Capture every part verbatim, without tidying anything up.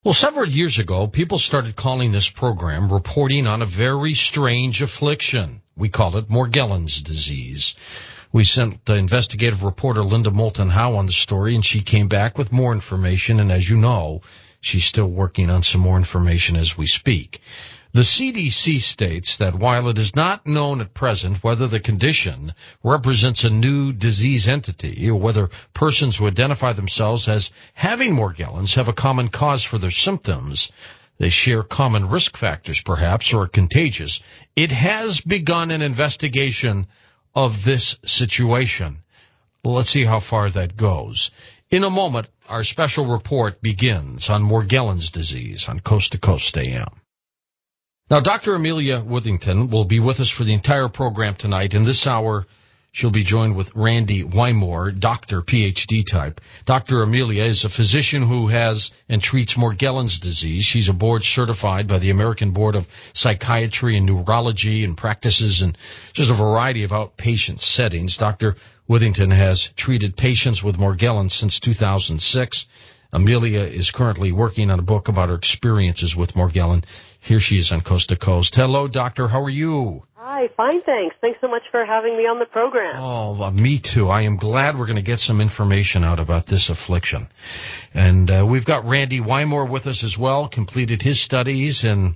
Well, several years ago, people started calling this program reporting on a very strange affliction. We call it Morgellons disease. We sent the investigative reporter Linda Moulton Howe on the story, and she came back with more information, and as you know, she's still working on some more information as we speak. The C D C states that while it is not known at present whether the condition represents a new disease entity or whether persons who identify themselves as having Morgellons have a common cause for their symptoms, they share common risk factors perhaps or are contagious, it has begun an investigation of this situation. Well, let's see how far that goes. In a moment, our special report begins on Morgellons disease on Coast to Coast A M. Now, Doctor Amelia Withington will be with us for the entire program tonight. In this hour, she'll be joined with Randy Wymore, doctor, P H D type. Doctor Amelia is a physician who has and treats Morgellons disease. She's a board certified by the American Board of Psychiatry and Neurology and practices in just a variety of outpatient settings. Doctor Withington has treated patients with Morgellons since two thousand six. Amelia is currently working on a book about her experiences with Morgellons. Here she is on Coast to Coast. Hello, doctor. How are you? Hi, fine, thanks. Thanks so much for having me on the program. Oh, uh, me too. I am glad we're going to get some information out about this affliction. And uh, we've got Randy Wymore with us as well, completed his studies in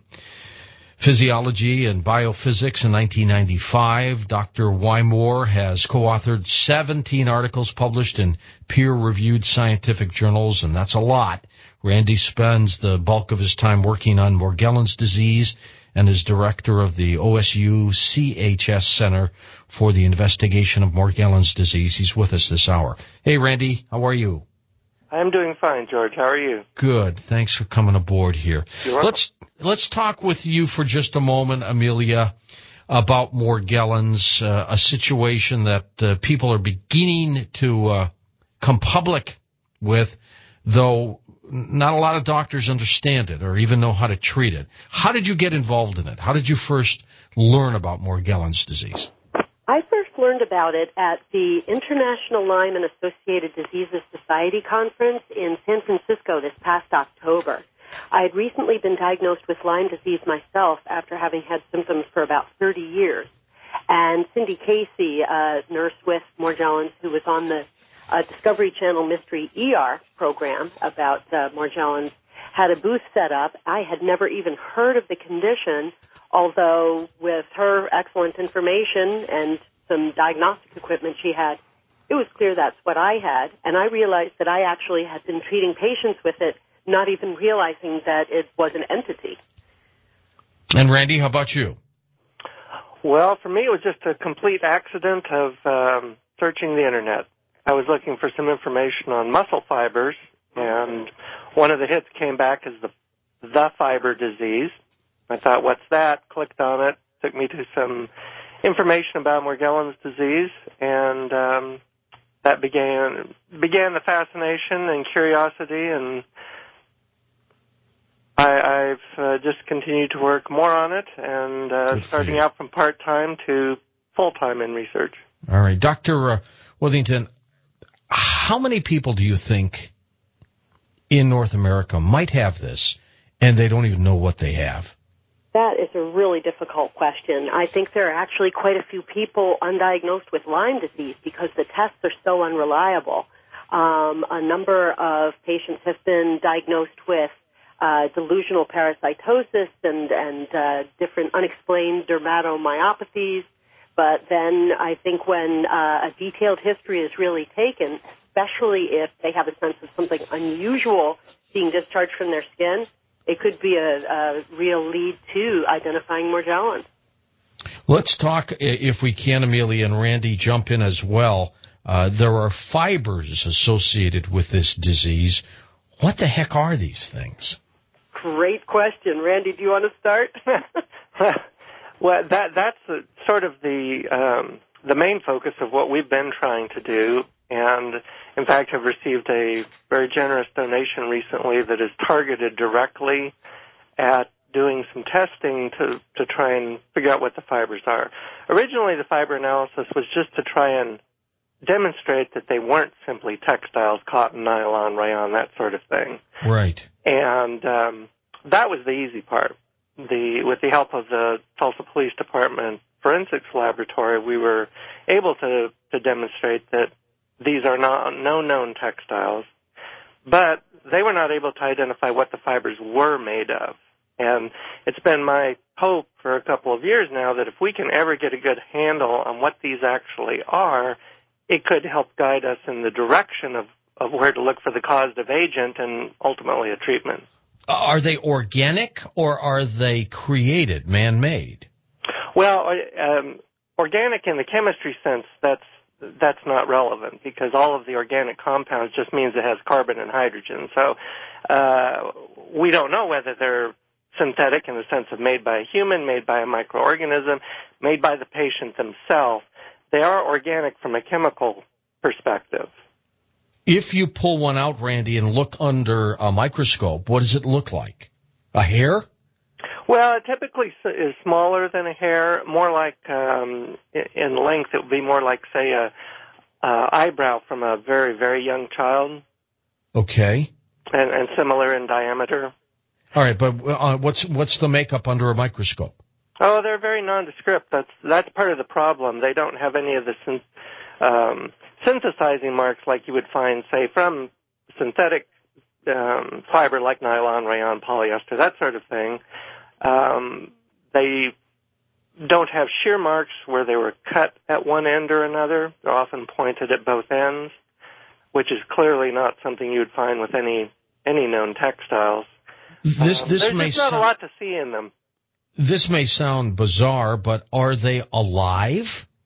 physiology and biophysics in nineteen ninety-five. Doctor Wymore has co-authored seventeen articles published in peer-reviewed scientific journals, and that's a lot. Randy spends the bulk of his time working on Morgellons disease and is director of the O S U C H S Center for the Investigation of Morgellons disease. He's with us this hour. Hey, Randy, how are you? I'm doing fine, George. How are you? Good. Thanks for coming aboard here. You're welcome. Let's let's talk with you for just a moment, Amelia, about Morgellons, uh, a situation that uh, people are beginning to uh, come public with, though not a lot of doctors understand it or even know how to treat it. How did you get involved in it? How did you first learn about Morgellons disease? I first learned about it at the International Lyme and Associated Diseases Society Conference in San Francisco this past October. I had recently been diagnosed with Lyme disease myself after having had symptoms for about thirty years. And Cindy Casey, a nurse with Morgellons who was on the uh, Discovery Channel Mystery E R program about uh, Morgellons, had a booth set up. I had never even heard of the condition, although with her excellent information and some diagnostic equipment she had, it was clear that's what I had. And I realized that I actually had been treating patients with it, not even realizing that it was an entity. And Randy, how about you? Well, for me, it was just a complete accident of um, searching the Internet. I was looking for some information on muscle fibers, and one of the hits came back as the, the fiber disease. I thought, what's that? Clicked on it. Took me to some information about Morgellons disease, and um, that began began the fascination and curiosity, and I, I've uh, just continued to work more on it, and uh, starting out from part-time to full-time in research. All right. Doctor Uh, Withington, how many people do you think in North America might have this, and they don't even know what they have? That is a really difficult question. I think there are actually quite a few people undiagnosed with Lyme disease because the tests are so unreliable. Um, a number of patients have been diagnosed with uh, delusional parasitosis and, and uh, different unexplained dermatomyopathies. But then I think when uh, a detailed history is really taken, especially if they have a sense of something unusual being discharged from their skin, it could be a, a real lead to identifying Morgellons. Let's talk, if we can, Amelia, and Randy, jump in as well. Uh, there are fibers associated with this disease. What the heck are these things? Great question. Randy, do you want to start? Well, that that's the, sort of the um, the main focus of what we've been trying to do, and in fact have received a very generous donation recently that is targeted directly at doing some testing to, to try and figure out what the fibers are. Originally, the fiber analysis was just to try and demonstrate that they weren't simply textiles, cotton, nylon, rayon, that sort of thing. Right. And um, that was the easy part. The with the help of the Tulsa Police Department Forensics Laboratory, we were able to, to demonstrate that these are not no known textiles, but they were not able to identify what the fibers were made of. And it's been my hope for a couple of years now that if we can ever get a good handle on what these actually are, it could help guide us in the direction of, of where to look for the causative agent and ultimately a treatment. Are they organic or are they created, man-made? Well, um, organic in the chemistry sense, that's that's not relevant because all of the organic compounds just means it has carbon and hydrogen. So uh, we don't know whether they're synthetic in the sense of made by a human, made by a microorganism, made by the patient themselves. They are organic from a chemical perspective. If you pull one out, Randy, and look under a microscope, what does it look like? A hair? Well, it typically is smaller than a hair, more like um, in length. It would be more like, say, a, a eyebrow from a very, very young child. Okay. And, and similar in diameter. All right, but uh, what's what's the makeup under a microscope? Oh, they're very nondescript. That's that's part of the problem. They don't have any of the syn- um, synthesizing marks like you would find, say, from synthetic um, fiber like nylon, rayon, polyester, that sort of thing. Um, they don't have shear marks where they were cut at one end or another. They're often pointed at both ends, which is clearly not something you would find with any any known textiles. This um, this there's may just not so- a lot to see in them. This may sound bizarre, but are they alive?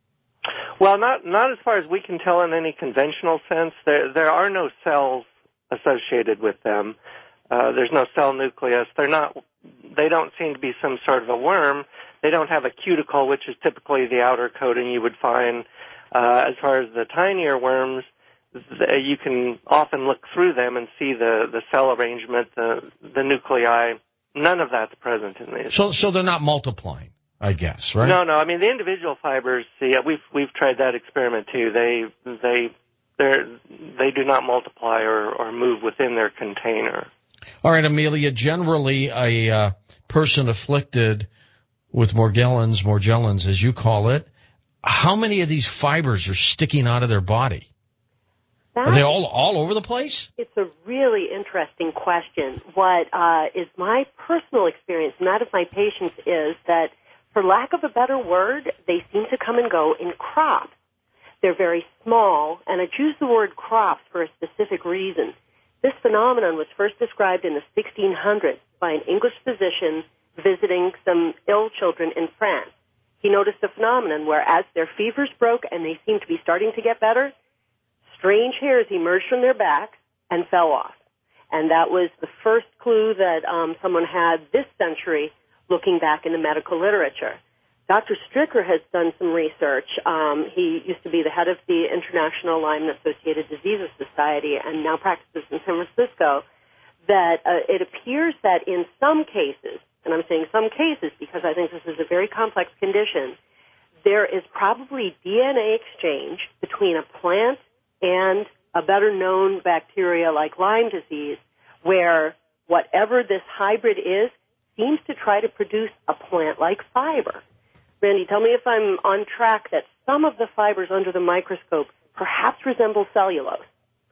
Well, not not as far as we can tell in any conventional sense. There there are no cells associated with them. Uh, there's no cell nucleus. They're not. They don't seem to be some sort of a worm. They don't have a cuticle, which is typically the outer coating you would find. Uh, as far as the tinier worms, th- you can often look through them and see the, the cell arrangement, the the nuclei. None of that's present in these. So, so they're not multiplying, I guess, right? No, no. I mean, the individual fibers. See, we've we've tried that experiment too. They they they they do not multiply or, or move within their container. All right, Amelia. Generally, a uh, person afflicted with Morgellons, Morgellons, as you call it, how many of these fibers are sticking out of their body? That, are they all all over the place? It's a really interesting question. What uh, is my personal experience, and that of my patients, is that, for lack of a better word, they seem to come and go in crops. They're very small, and I choose the word crops for a specific reason. This phenomenon was first described in the sixteen hundreds by an English physician visiting some ill children in France. He noticed a phenomenon where, as their fevers broke and they seemed to be starting to get better, strange hairs emerged from their backs and fell off. And that was the first clue that um, someone had this century looking back in the medical literature. Doctor Stricker has done some research. Um, he used to be the head of the International Lyme and Associated Diseases Society and now practices in San Francisco, that uh, it appears that in some cases, and I'm saying some cases because I think this is a very complex condition, there is probably D N A exchange between a plant and a better-known bacteria like Lyme disease, where whatever this hybrid is seems to try to produce a plant-like fiber. Randy, tell me if I'm on track that some of the fibers under the microscope perhaps resemble cellulose.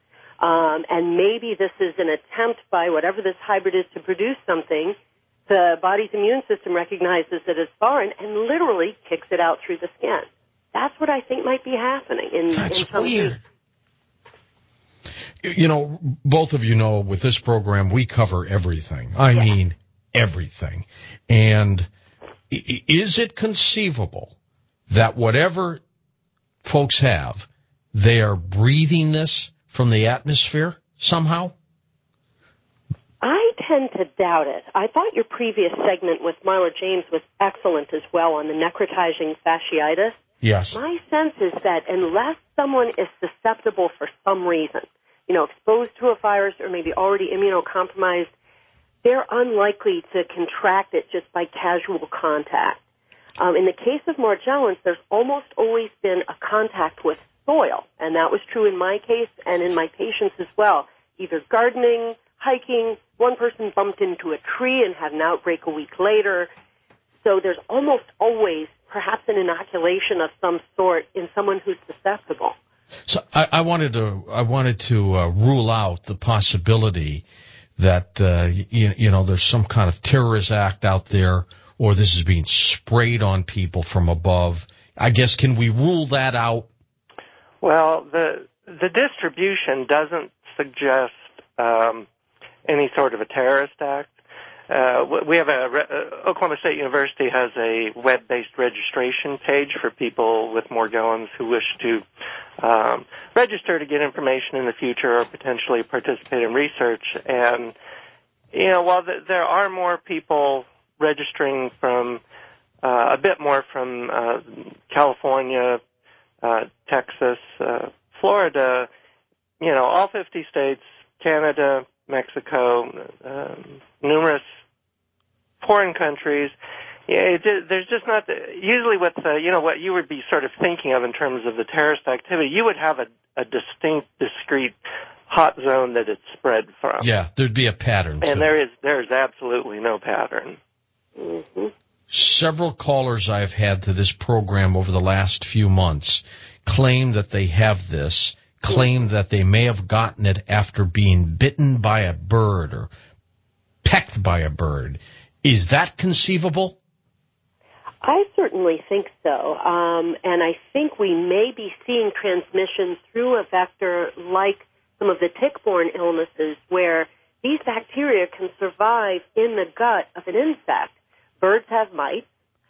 Um, and maybe this is an attempt by whatever this hybrid is to produce something. The body's immune system recognizes it as foreign and literally kicks it out through the skin. That's what I think might be happening in, That's in some weird. Cases. You know, both of you know with this program we cover everything. I yeah. mean everything. And is it conceivable that whatever folks have, they are breathing this from the atmosphere somehow? I tend to doubt it. I thought your previous segment with Marla James was excellent as well on the necrotizing fasciitis. Yes. My sense is that unless someone is susceptible for some reason, you know, exposed to a virus or maybe already immunocompromised, they're unlikely to contract it just by casual contact. Um, in the case of Morgellons, there's almost always been a contact with soil. And that was true in my case and in my patients as well. Either gardening, hiking, one person bumped into a tree and had an outbreak a week later. So there's almost always perhaps an inoculation of some sort in someone who's susceptible. So I, I wanted to I wanted to uh, rule out the possibility that uh, you, you know there's some kind of terrorist act out there, or this is being sprayed on people from above. I guess, can we rule that out? Well, the the distribution doesn't suggest um, any sort of a terrorist act. Uh, we have a, uh, Oklahoma State University has a web-based registration page for people with Morgellons who wish to um, register to get information in the future or potentially participate in research. And, you know, while th- there are more people registering from, uh, a bit more from uh, California, uh, Texas, uh, Florida, you know, all fifty states, Canada, Mexico, um, numerous foreign countries. Yeah, it, there's just not the, usually with uh, you know what you would be sort of thinking of in terms of the terrorist activity. You would have a, a distinct, discrete hot zone that it's spread from. Yeah, there'd be a pattern. And there is there is absolutely no pattern. Mm-hmm. Several callers I've had to this program over the last few months claim that they have this, claim that they may have gotten it after being bitten by a bird or pecked by a bird. Is that conceivable? I certainly think so. Um, and I think we may be seeing transmission through a vector like some of the tick-borne illnesses where these bacteria can survive in the gut of an insect. Birds have mites.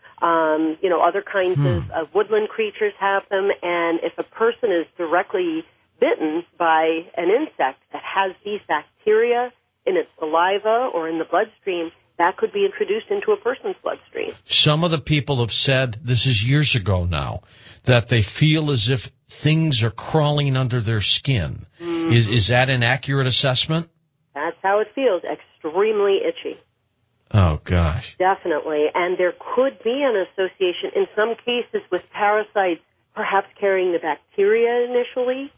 Um, you know, other kinds hmm. of, of woodland creatures have them. And if a person is directly bitten by an insect that has these bacteria in its saliva or in the bloodstream, that could be introduced into a person's bloodstream. Some of the people have said, this is years ago now, that they feel as if things are crawling under their skin. Mm-hmm. Is is that an accurate assessment? That's how it feels. Extremely itchy. Oh, gosh. Definitely. And there could be an association in some cases with parasites perhaps carrying the bacteria initially.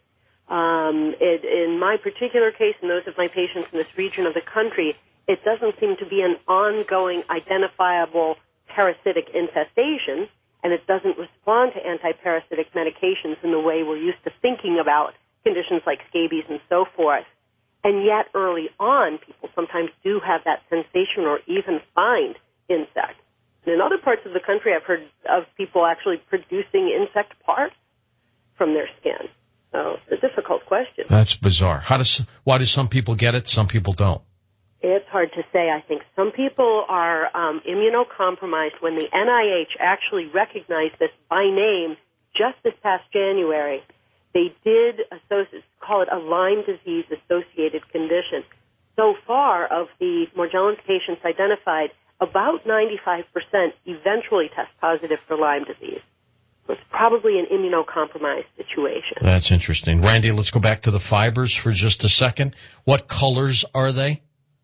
Um, it, in my particular case, and those of my patients in this region of the country, it doesn't seem to be an ongoing, identifiable parasitic infestation, and it doesn't respond to antiparasitic medications in the way we're used to thinking about conditions like scabies and so forth. And yet, early on, people sometimes do have that sensation or even find insects. And in other parts of the country, I've heard of people actually producing insect parts from their skin. So it's a difficult question. That's bizarre. How does why do some people get it, some people don't? It's hard to say. I think some people are um, immunocompromised. When the N I H actually recognized this by name just this past January, they did associate, call it a Lyme disease-associated condition. So far, of the Morgellons patients identified, about ninety-five percent eventually test positive for Lyme disease. So it's probably an immunocompromised situation. That's interesting. Randy, let's go back to the fibers for just a second. What colors are they?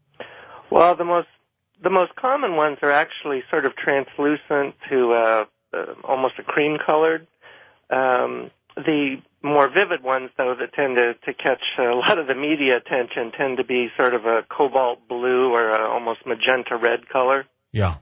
Well, the most the most common ones are actually sort of translucent to uh, uh, almost a cream-colored. Um, the more vivid ones, though, that tend to, to catch a lot of the media attention tend to be sort of a cobalt blue or a almost magenta red color. Yeah.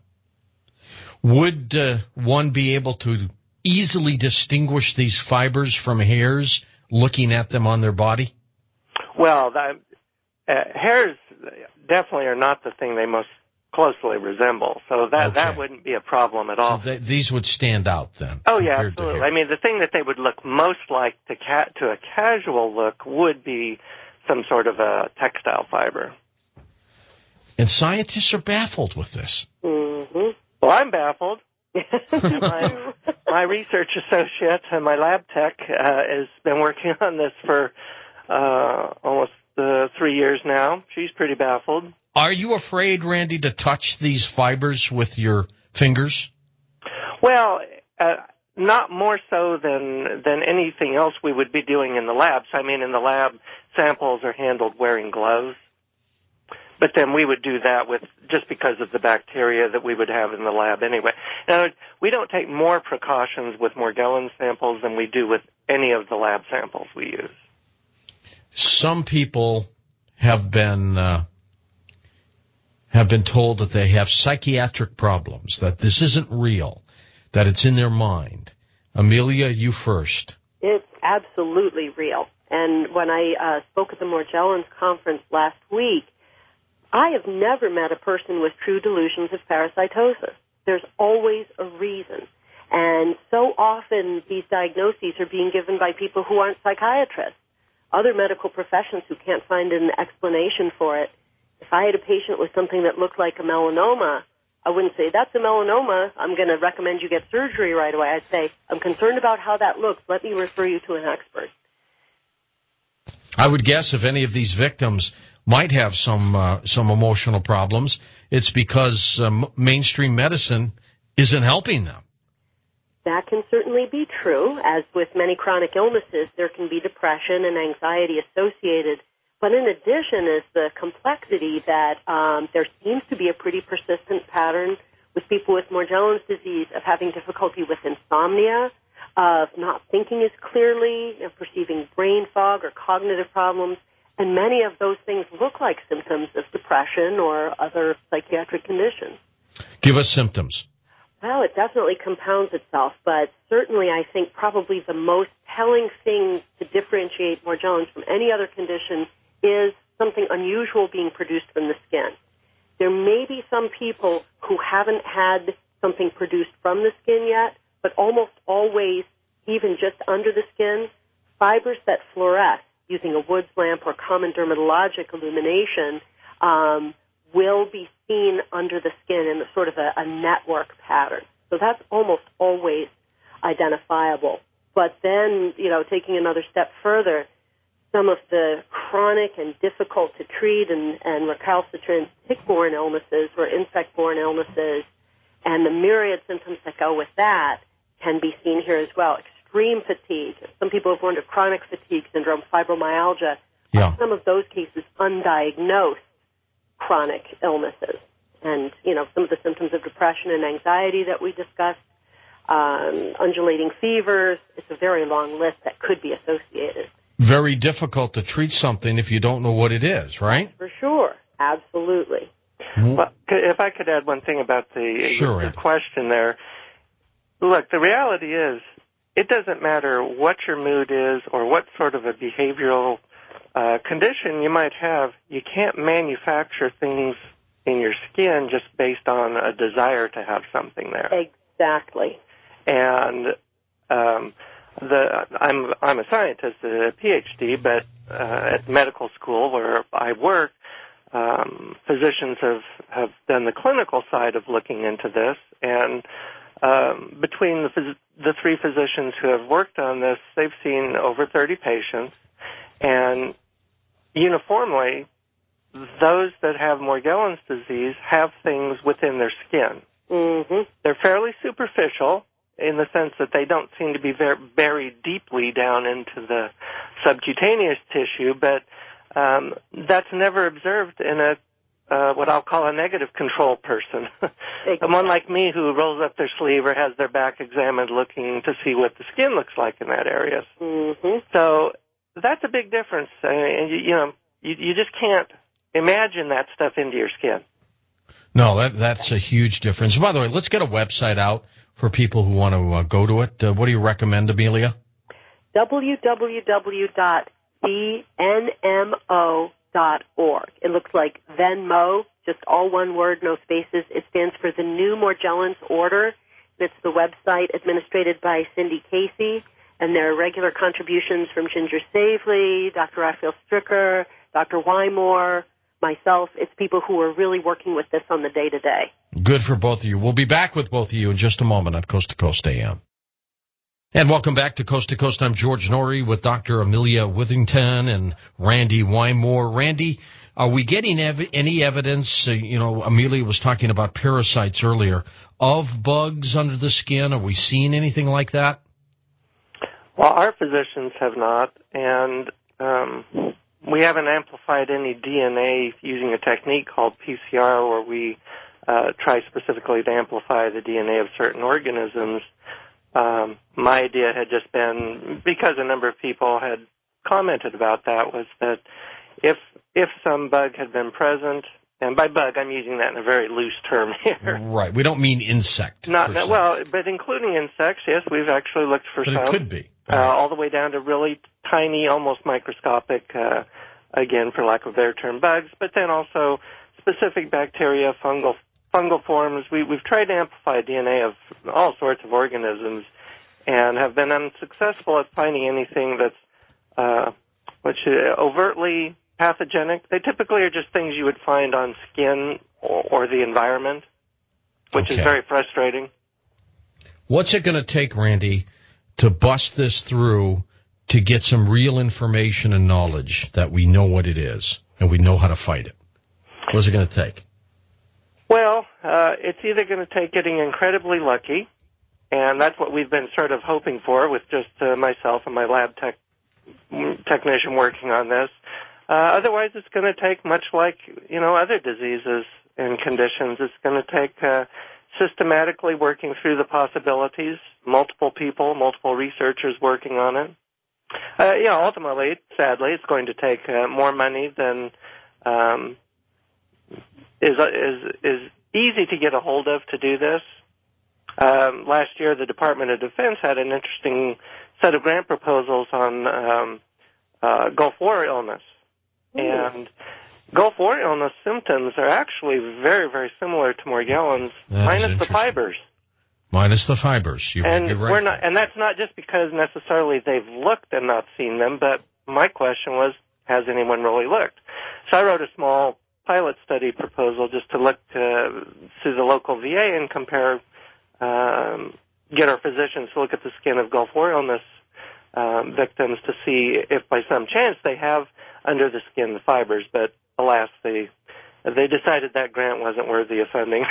Would uh, one be able to easily distinguish these fibers from hairs looking at them on their body? Well, that, uh, hairs definitely are not the thing they most closely resemble, so that okay. that wouldn't be a problem at all. So they, these would stand out then? Oh, yeah, absolutely. I mean, the thing that they would look most like to, ca- to a casual look would be some sort of a textile fiber. And scientists are baffled with this. Mm-hmm. Well, I'm baffled. my, my research associate and my lab tech uh, has been working on this for uh, almost uh, three years now. She's pretty baffled. Are you afraid, Randy, to touch these fibers with your fingers? Well, uh, not more so than than anything else we would be doing in the labs. I mean, in the lab, samples are handled wearing gloves. But then we would do that with just because of the bacteria that we would have in the lab anyway. Now, we don't take more precautions with Morgellons samples than we do with any of the lab samples we use. Some people have been uh, have been told that they have psychiatric problems, that this isn't real, that it's in their mind. Amelia, you first. It's absolutely real. And when I uh, spoke at the Morgellons conference last week, I have never met a person with true delusions of parasitosis. There's always a reason. And so often these diagnoses are being given by people who aren't psychiatrists, other medical professions who can't find an explanation for it. If I had a patient with something that looked like a melanoma, I wouldn't say, that's a melanoma, I'm going to recommend you get surgery right away. I'd say, I'm concerned about how that looks. Let me refer you to an expert. I would guess if any of these victims might have some uh, some emotional problems, it's because um, mainstream medicine isn't helping them. That can certainly be true. As with many chronic illnesses, there can be depression and anxiety associated. But in addition is the complexity that um, there seems to be a pretty persistent pattern with people with Morgellons disease of having difficulty with insomnia, of not thinking as clearly, of perceiving brain fog or cognitive problems. And many of those things look like symptoms of depression or other psychiatric conditions. Give us symptoms. Well, it definitely compounds itself, but certainly I think probably the most telling thing to differentiate Morgellons from any other condition is something unusual being produced from the skin. There may be some people who haven't had something produced from the skin yet, but almost always, even just under the skin, fibers that fluoresce using a Woods lamp or common dermatologic illumination um, will be seen under the skin in a sort of a, a network pattern. So that's almost always identifiable. But then, you know, taking another step further, some of the chronic and difficult to treat and, and recalcitrant tick-borne illnesses or insect-borne illnesses and the myriad symptoms that go with that can be seen here as well. Extreme fatigue. Some people have learned of chronic fatigue syndrome, fibromyalgia. Yeah. Some of those cases undiagnosed chronic illnesses. And, you know, some of the symptoms of depression and anxiety that we discussed, um, undulating fevers. It's a very long list that could be associated. Very difficult to treat something if you don't know what it is, right? For sure. Absolutely. Well, if I could add one thing about the, sure, the question there. Look, the reality is it doesn't matter what your mood is or what sort of a behavioral uh, condition you might have. You can't manufacture things in your skin just based on a desire to have something there. Exactly. And um, the I'm I'm a scientist, a PhD, but uh, at medical school where I work, um, physicians have have done the clinical side of looking into this, and um, between the phys- the three physicians who have worked on this, they've seen over thirty patients, and uniformly, those that have Morgellons disease have things within their skin. Mm-hmm. They're fairly superficial in the sense that they don't seem to be very buried deeply down into the subcutaneous tissue, but um, that's never observed in a uh, what I'll call a negative control person. Exactly. Someone like me who rolls up their sleeve or has their back examined looking to see what the skin looks like in that area. Mm-hmm. So that's a big difference. Uh, and you, you know, you, you just can't imagine that stuff into your skin. No, that that's a huge difference. By the way, let's get a website out for people who want to uh, go to it. Uh, what do you recommend, Amelia? w w w dot v n m o dot org. It looks like Venmo, just all one word, no spaces. It stands for the New Morgellons Order. It's the website administrated by Cindy Casey, and there are regular contributions from Ginger Savely, Doctor Raphael Stricker, Doctor Wymore, myself. It's people who are really working with this on the day-to-day. Good for both of you. We'll be back with both of you in just a moment on Coast to Coast A M. And welcome back to Coast to Coast. I'm George Norrie with Doctor Amelia Withington and Randy Wymore. Randy, are we getting ev- any evidence, uh, you know, Amelia was talking about parasites earlier, of bugs under the skin? Are we seeing anything like that? Well, our physicians have not, and um, we haven't amplified any D N A using a technique called P C R, where we uh, try specifically to amplify the D N A of certain organisms. Um, my idea had just been, because a number of people had commented about that, was that if if some bug had been present, and by bug I'm using that in a very loose term here. Right. We don't mean insect. Not, not well, but including insects, yes, we've actually looked for but some. It could be. Uh, all the way down to really tiny, almost microscopic, uh, again, for lack of a better term, bugs, but then also specific bacteria, fungal fungal forms. We, we've tried to amplify D N A of all sorts of organisms and have been unsuccessful at finding anything that's uh, which uh, overtly pathogenic. They typically are just things you would find on skin or, or the environment, which okay. is very frustrating. What's it going to take, Randy, to bust this through to get some real information and knowledge that we know what it is and we know how to fight it? What's it going to take? Well, uh, it's either going to take getting incredibly lucky, and that's what we've been sort of hoping for with just uh, myself and my lab tech technician working on this. Uh, otherwise, it's going to take, much like, you know, other diseases and conditions, it's going to take uh, systematically working through the possibilities, multiple people, multiple researchers working on it. Uh, you know, ultimately, sadly, it's going to take uh, more money than um, is is is easy to get a hold of to do this. Um, last year, the Department of Defense had an interesting set of grant proposals on um, uh, Gulf War illness. Ooh. And Gulf War illness symptoms are actually very, very similar to Morgellons, that minus the fibers. Minus the fibers. You're, and you're right. we're not, and that's not just because necessarily they've looked and not seen them, but my question was, has anyone really looked? So I wrote a small pilot study proposal just to look to, to the local V A and compare, um, get our physicians to look at the skin of Gulf War illness um, victims to see if by some chance they have under the skin the fibers, but alas, they they decided that grant wasn't worthy of funding.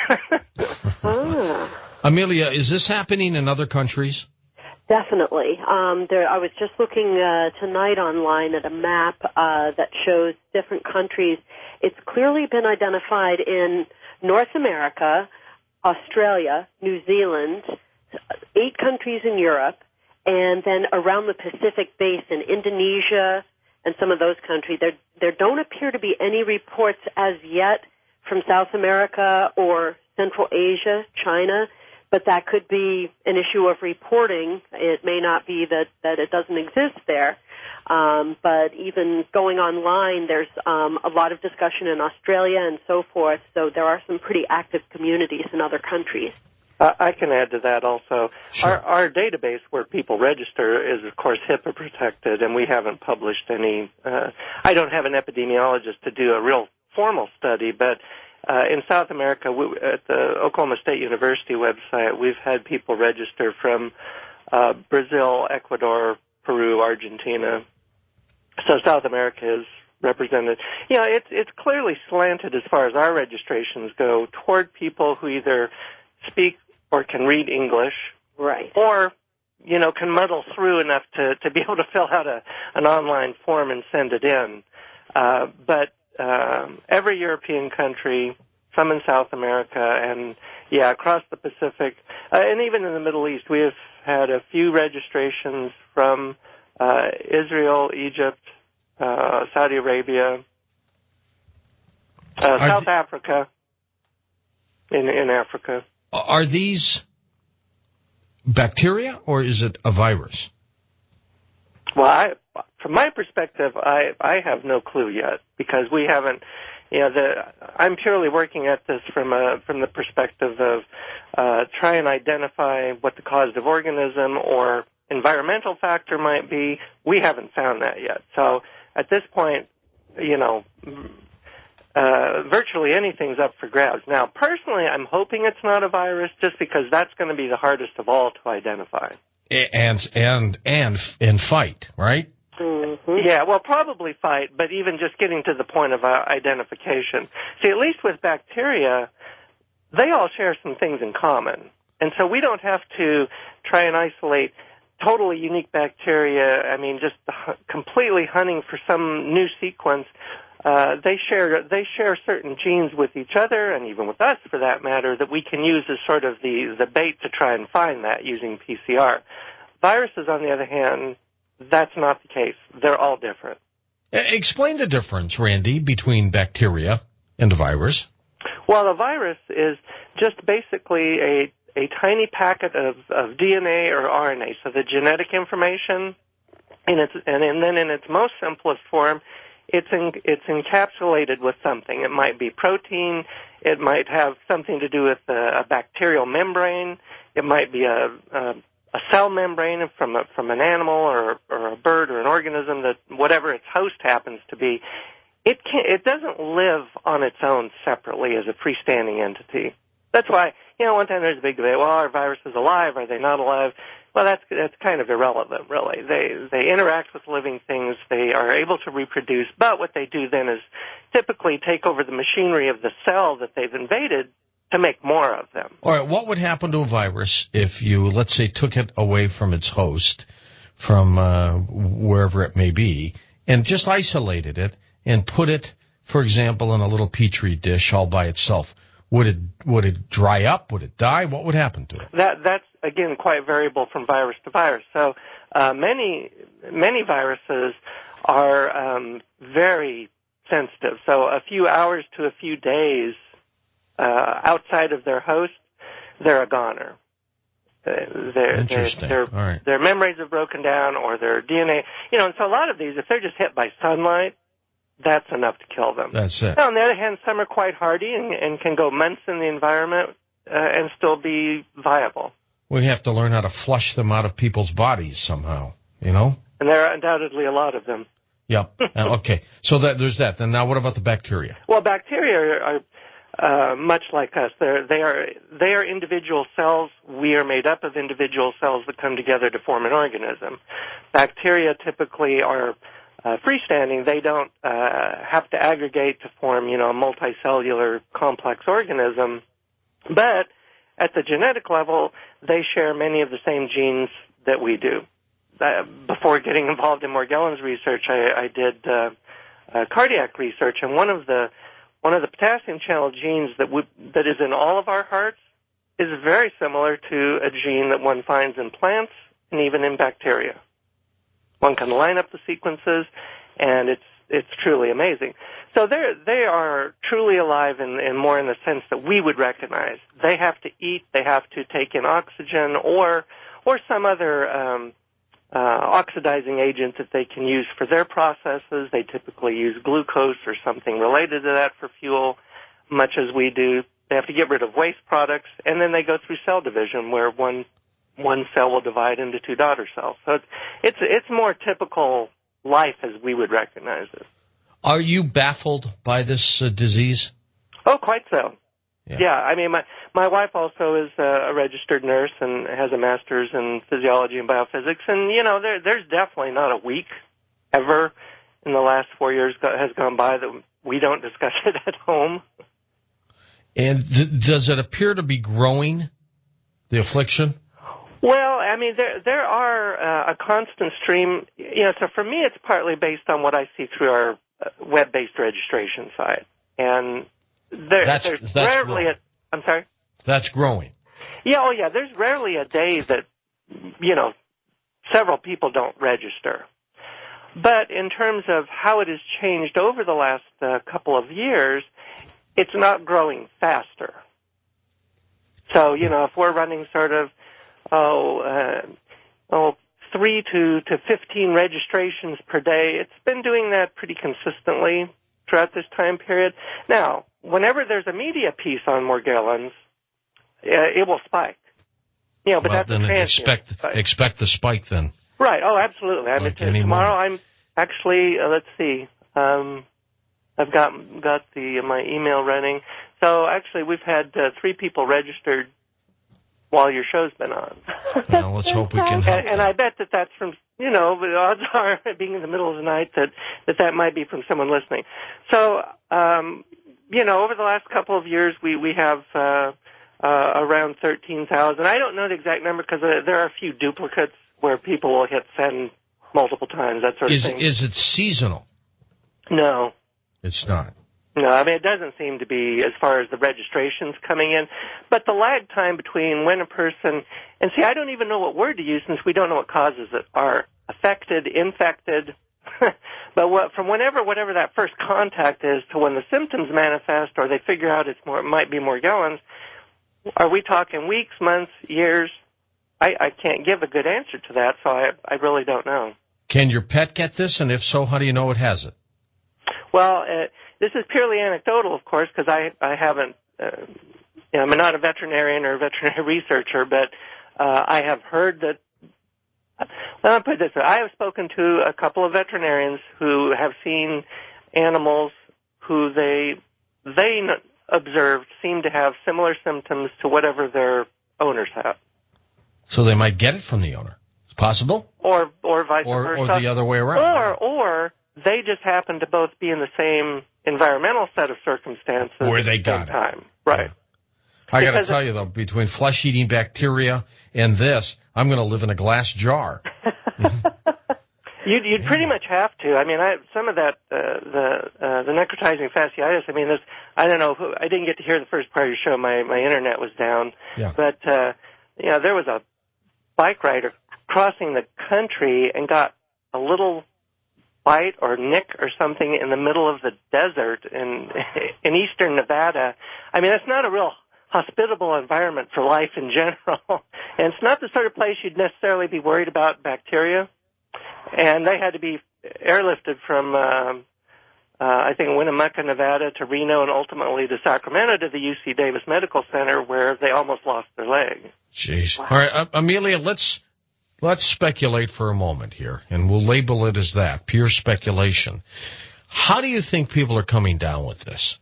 ah. Amelia, is this happening in other countries? Definitely. Um, there, I was just looking uh, tonight online at a map uh, that shows different countries. It's clearly been identified in North America, Australia, New Zealand, eight countries in Europe, and then around the Pacific Basin, Indonesia, and some of those countries. There, there don't appear to be any reports as yet from South America or Central Asia, China, but that could be an issue of reporting. It may not be that, that it doesn't exist there. Um, but even going online, there's um, a lot of discussion in Australia and so forth, so there are some pretty active communities in other countries. Uh, I can add to that also. Sure. Our, our database where people register is, of course, HIPAA protected, and we haven't published any. Uh, I don't have an epidemiologist to do a real formal study, but uh, in South America, we, at the Oklahoma State University website, we've had people register from uh, Brazil, Ecuador, Peru, Argentina. So South America is represented. You know, it's it's clearly slanted as far as our registrations go toward people who either speak or can read English, right, or, you know, can muddle through enough to, to be able to fill out a, an online form and send it in. Uh, but um, every European country, some in South America, and, yeah, across the Pacific, uh, and even in the Middle East, we have had a few registrations from uh, Israel, Egypt, uh, Saudi Arabia, uh, South th- Africa, in, in Africa. Are these bacteria or is it a virus? Well, I, from my perspective, I, I have no clue yet because we haven't. You know, the, I'm purely working at this from a, from the perspective of uh, try and identify what the causative organism or environmental factor might be. We haven't found that yet. So at this point, you know. Uh, virtually anything's up for grabs. Now, personally, I'm hoping it's not a virus just because that's going to be the hardest of all to identify. And and and and fight, right? Mm-hmm. Yeah, well, probably fight, but even just getting to the point of uh, identification. See, at least with bacteria, they all share some things in common. And so we don't have to try and isolate totally unique bacteria, I mean, just completely hunting for some new sequence, uh, they share they share certain genes with each other, and even with us, for that matter, that we can use as sort of the, the bait to try and find that using P C R. Viruses, on the other hand, that's not the case. They're all different. Explain the difference, Randy, between bacteria and a virus. Well, a virus is just basically a, a tiny packet of, of D N A or R N A, so the genetic information, in its, and, and then in its most simplest form, it's in, it's encapsulated with something. It might be protein. It might have something to do with a, a bacterial membrane. It might be a, a, a cell membrane from a, from an animal or, or a bird or an organism, that whatever its host happens to be. It can't, it doesn't live on its own separately as a freestanding entity. That's why, you know, one time there's a big debate, well, are viruses alive? Are they not alive? Well, that's that's kind of irrelevant, really. They they interact with living things. They are able to reproduce, but what they do then is typically take over the machinery of the cell that they've invaded to make more of them. All right, what would happen to a virus if you, let's say, took it away from its host, from uh, wherever it may be, and just isolated it and put it, for example, in a little petri dish all by itself? Would it would it dry up? Would it die? What would happen to it? That that's again quite variable from virus to virus. So uh, many many viruses are um, very sensitive. So a few hours to a few days uh, outside of their host, they're a goner. Uh, their, Interesting. Their, All right. Their membranes have broken down, or their D N A. You know, and so a lot of these, if they're just hit by sunlight, that's enough to kill them. That's it. Now, on the other hand, some are quite hardy and, and can go months in the environment uh, and still be viable. We have to learn how to flush them out of people's bodies somehow, you know? And there are undoubtedly a lot of them. Yep. uh, okay. So that there's that. Then now what about the bacteria? Well, bacteria are uh, much like us. They're, they are they are individual cells. We are made up of individual cells that come together to form an organism. Bacteria typically are Uh, freestanding. They don't uh, have to aggregate to form, you know, a multicellular complex organism. But at the genetic level, they share many of the same genes that we do. Uh, before getting involved in Morgellons research, I, I did uh, uh, cardiac research, and one of the one of the potassium channel genes that we, that is in all of our hearts is very similar to a gene that one finds in plants and even in bacteria. One can line up the sequences, and it's it's truly amazing. So they they are truly alive in, in more in the sense that we would recognize. They have to eat, they have to take in oxygen, or or some other um, uh, oxidizing agent that they can use for their processes. They typically use glucose or something related to that for fuel, much as we do. They have to get rid of waste products, and then they go through cell division, where one one cell will divide into two daughter cells. So it's it's, it's more typical life as we would recognize it. Are you baffled by this uh, disease? Oh, quite so. Yeah. yeah, I mean, my my wife also is a registered nurse and has a master's in physiology and biophysics, and, you know, there there's definitely not a week ever in the last four years go, has gone by that we don't discuss it at home. And th- does it appear to be growing, the affliction? Well, I mean, there there are uh, a constant stream. You know, so for me, it's partly based on what I see through our uh, web-based registration site, and there, that's, there's that's rarely. growing. A, I'm sorry. That's growing. Yeah, oh yeah. There's rarely a day that, you know, several people don't register. But in terms of how it has changed over the last uh, couple of years, it's not growing faster. So, you know, if we're running sort of Oh, uh, oh, three to, to fifteen registrations per day. It's been doing that pretty consistently throughout this time period. Now, whenever there's a media piece on Morgellons, uh, it will spike. You know, but well, that's then a transient expect spike. expect the spike then. Right. Oh, absolutely. I like mean, tomorrow I'm actually. Uh, let's see. Um, I've got got the uh, my email running. So actually, we've had uh, three people registered while your show's been on. Well, let's hope we can help. And, and I bet that that's from, you know, the odds are, being in the middle of the night, that that, that might be from someone listening. So, um, you know, over the last couple of years, we, we have uh, uh, around thirteen thousand. I don't know the exact number because uh, there are a few duplicates where people will hit send multiple times, that sort of Is thing. is it seasonal? No. It's not. No, I mean, it doesn't seem to be as far as the registrations coming in. But the lag time between when a person, and see, I don't even know what word to use since we don't know what causes it, are affected, infected. But what, from whenever, whatever that first contact is to when the symptoms manifest or they figure out it's more, it might be Morgellons, are we talking weeks, months, years? I, I can't give a good answer to that, so I, I really don't know. Can your pet get this? And if so, how do you know it has it? Well, uh, this is purely anecdotal, of course, because I, I haven't, uh, you know, I'm not a veterinarian or a veterinary researcher, but uh, I have heard that, well, I'll put it this way, I have spoken to a couple of veterinarians who have seen animals who they, they observed seem to have similar symptoms to whatever their owners have. So they might get it from the owner. It's possible? Or, or vice or, versa. Or the other way around. Or, or they just happen to both be in the same environmental set of circumstances where they at the got same it. time. Right. Yeah. I got to tell you, though, between flesh-eating bacteria and this, I'm going to live in a glass jar. you'd, you'd pretty much have to. I mean, I, some of that, uh, the uh, the necrotizing fasciitis, I mean, there's, I don't know, who, I didn't get to hear the first part of your show. My, my internet was down. Yeah. But, uh, you know, there was a bike rider crossing the country and got a little bite or nick or something in the middle of the desert in in eastern Nevada. I mean, it's not a real hospitable environment for life in general, and it's not the sort of place you'd necessarily be worried about bacteria. And they had to be airlifted from, um, uh, I think, Winnemucca, Nevada to Reno and ultimately to Sacramento to the U C Davis Medical Center where they almost lost their leg. Jeez. Wow. All right, uh, Amelia, let's let's speculate for a moment here, and we'll label it as that, pure speculation. How do you think people are coming down with this?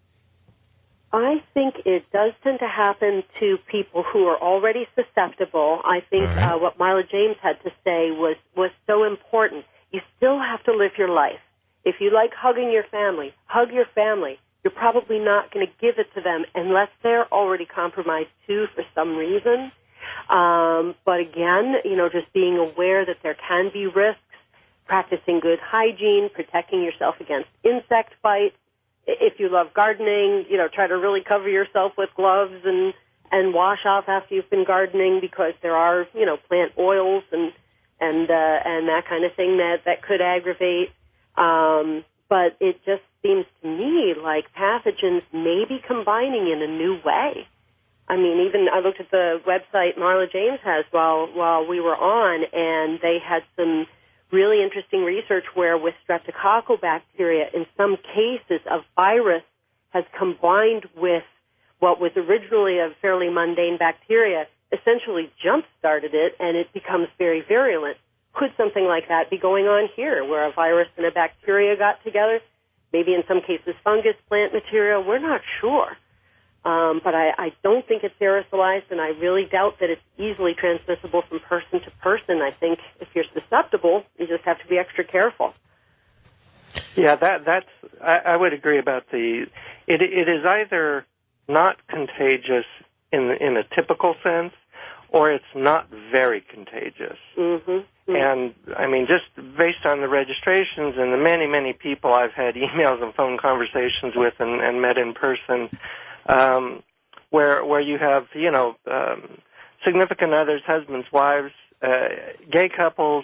I think it does tend to happen to people who are already susceptible. I think right. uh, what Marla James had to say was, was so important. You still have to live your life. If you like hugging your family, hug your family. You're probably not going to give it to them unless they're already compromised too for some reason. Um, but again, you know, just being aware that there can be risks, practicing good hygiene, protecting yourself against insect bites. If you love gardening, you know, try to really cover yourself with gloves and, and wash off after you've been gardening because there are, you know, plant oils and, and, uh, and that kind of thing that, that could aggravate. Um, but it just seems to me like pathogens may be combining in a new way. I mean, even I looked at the website Marla James has while, while we were on, and they had some really interesting research where with streptococcal bacteria, in some cases, a virus has combined with what was originally a fairly mundane bacteria, essentially jump-started it, and it becomes very virulent. Could something like that be going on here, where a virus and a bacteria got together? Maybe in some cases fungus, plant material, we're not sure. Um, but I, I don't think it's aerosolized, and I really doubt that it's easily transmissible from person to person. I think if you're susceptible, you just have to be extra careful. Yeah, that that's. I, I would agree about the. It it is either not contagious in in a typical sense, or it's not very contagious. Mm-hmm. Mm-hmm. And I mean, just based on the registrations and the many many people I've had emails and phone conversations with and, and met in person. Um, where where you have, you know, um, significant others, husbands, wives, uh, gay couples,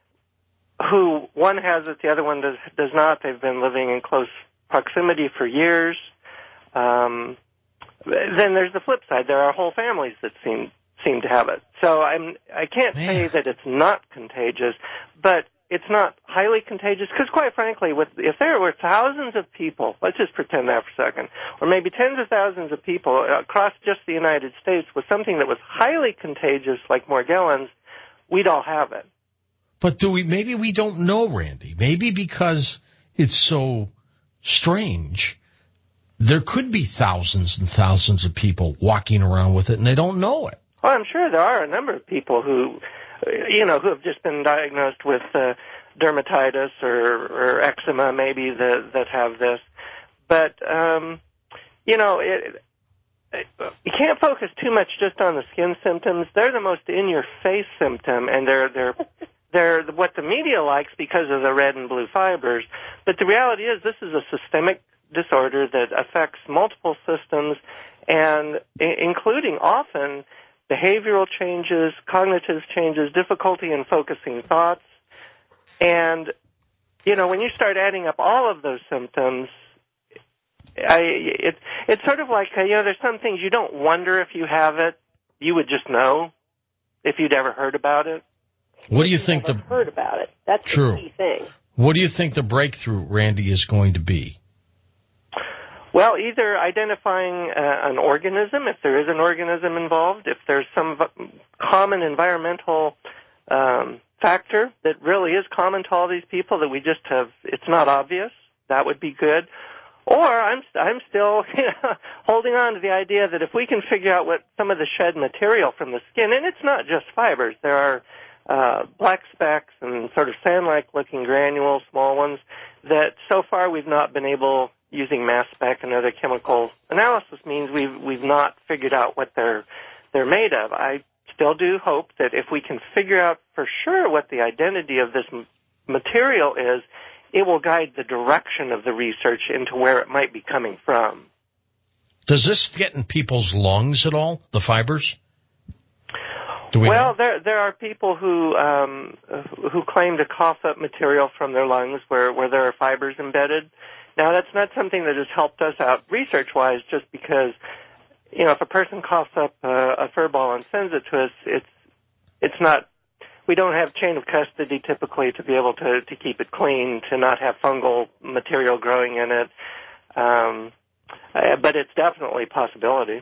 who one has it, the other one does, does not. They've been living in close proximity for years. Um, then there's the flip side. There are whole families that seem seem to have it. So I'm I can't Man. say that it's not contagious, but it's not highly contagious because, quite frankly, with, if there were thousands of people, let's just pretend that for a second, or maybe tens of thousands of people across just the United States with something that was highly contagious like Morgellons, we'd all have it. But do we? Maybe we don't know, Randy. Maybe because it's so strange, there could be thousands and thousands of people walking around with it, and they don't know it. Well, I'm sure there are a number of people who... you know, who have just been diagnosed with uh, dermatitis or, or eczema, maybe, that, that have this. But, um, you know, it, you can't focus too much just on the skin symptoms. They're the most in-your-face symptom, and they're they're they're what the media likes because of the red and blue fibers. But the reality is, this is a systemic disorder that affects multiple systems, and I- including often behavioral changes, cognitive changes, difficulty in focusing thoughts. And, you know, when you start adding up all of those symptoms, I, it, it's sort of like, you know, there's some things you don't wonder if you have it. You would just know if you'd ever heard about it. What do you think the heard about it? That's true. the key thing. What do you think the breakthrough, Randy, is going to be? Well, either identifying uh, an organism, if there is an organism involved, if there's some v- common environmental um, factor that really is common to all these people that we just have, it's not obvious, that would be good. Or I'm I'm still you know, holding on to the idea that if we can figure out what some of the shed material from the skin, and it's not just fibers, there are uh, black specks and sort of sand-like looking granules, small ones, that so far we've not been able, using mass spec and other chemical analysis means we've we've not figured out what they're they're made of. I still do hope that if we can figure out for sure what the identity of this m- material is, it will guide the direction of the research into where it might be coming from. Does this get in people's lungs at all, the fibers? Do we well, know? there there are people who um, who claim to cough up material from their lungs where, where there are fibers embedded. Now, that's not something that has helped us out research-wise, just because, you know, if a person coughs up a, a fur ball and sends it to us, it's it's not. We don't have chain of custody typically to be able to, to keep it clean, to not have fungal material growing in it. Um, uh, but it's definitely a possibility.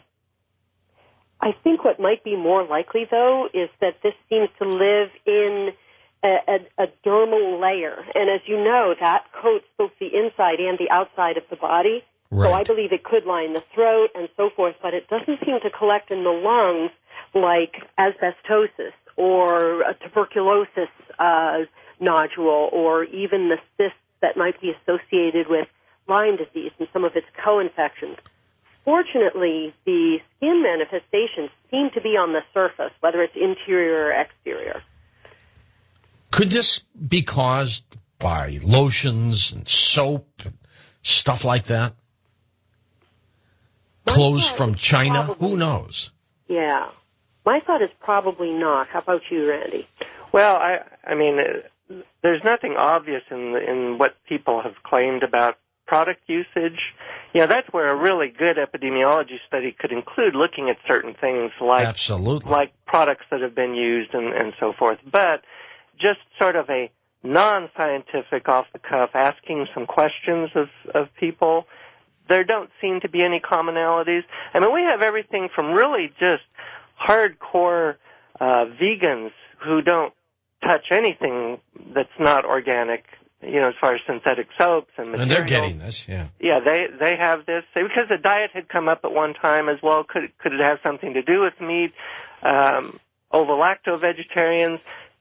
I think what might be more likely, though, is that this seems to live in a, a, a dermal layer. And as you know, that coats both the inside and the outside of the body. Right. So I believe it could line the throat and so forth, but it doesn't seem to collect in the lungs like asbestosis or a tuberculosis uh, nodule, or even the cysts that might be associated with Lyme disease and some of its co-infections. Fortunately, the skin manifestations seem to be on the surface, whether it's interior or exterior. Could this be caused by lotions and soap and stuff like that? My Clothes thought from is China? probably- Who knows? Yeah. My thought is probably not. How about you, Randy? Well, I, I mean, uh, there's nothing obvious in in what people have claimed about product usage. You know, that's where a really good epidemiology study could include looking at certain things like Absolutely. like products that have been used and, and so forth. But just sort of a non-scientific, off-the-cuff, asking some questions of, of people, there don't seem to be any commonalities. I mean, we have everything from really just hardcore uh, vegans who don't touch anything that's not organic, you know, as far as synthetic soaps and materials. And they're getting this, yeah. Yeah, they they have this. Because the diet had come up at one time as well. Could, could it have something to do with meat? Um, ovo-lacto-vegetarians,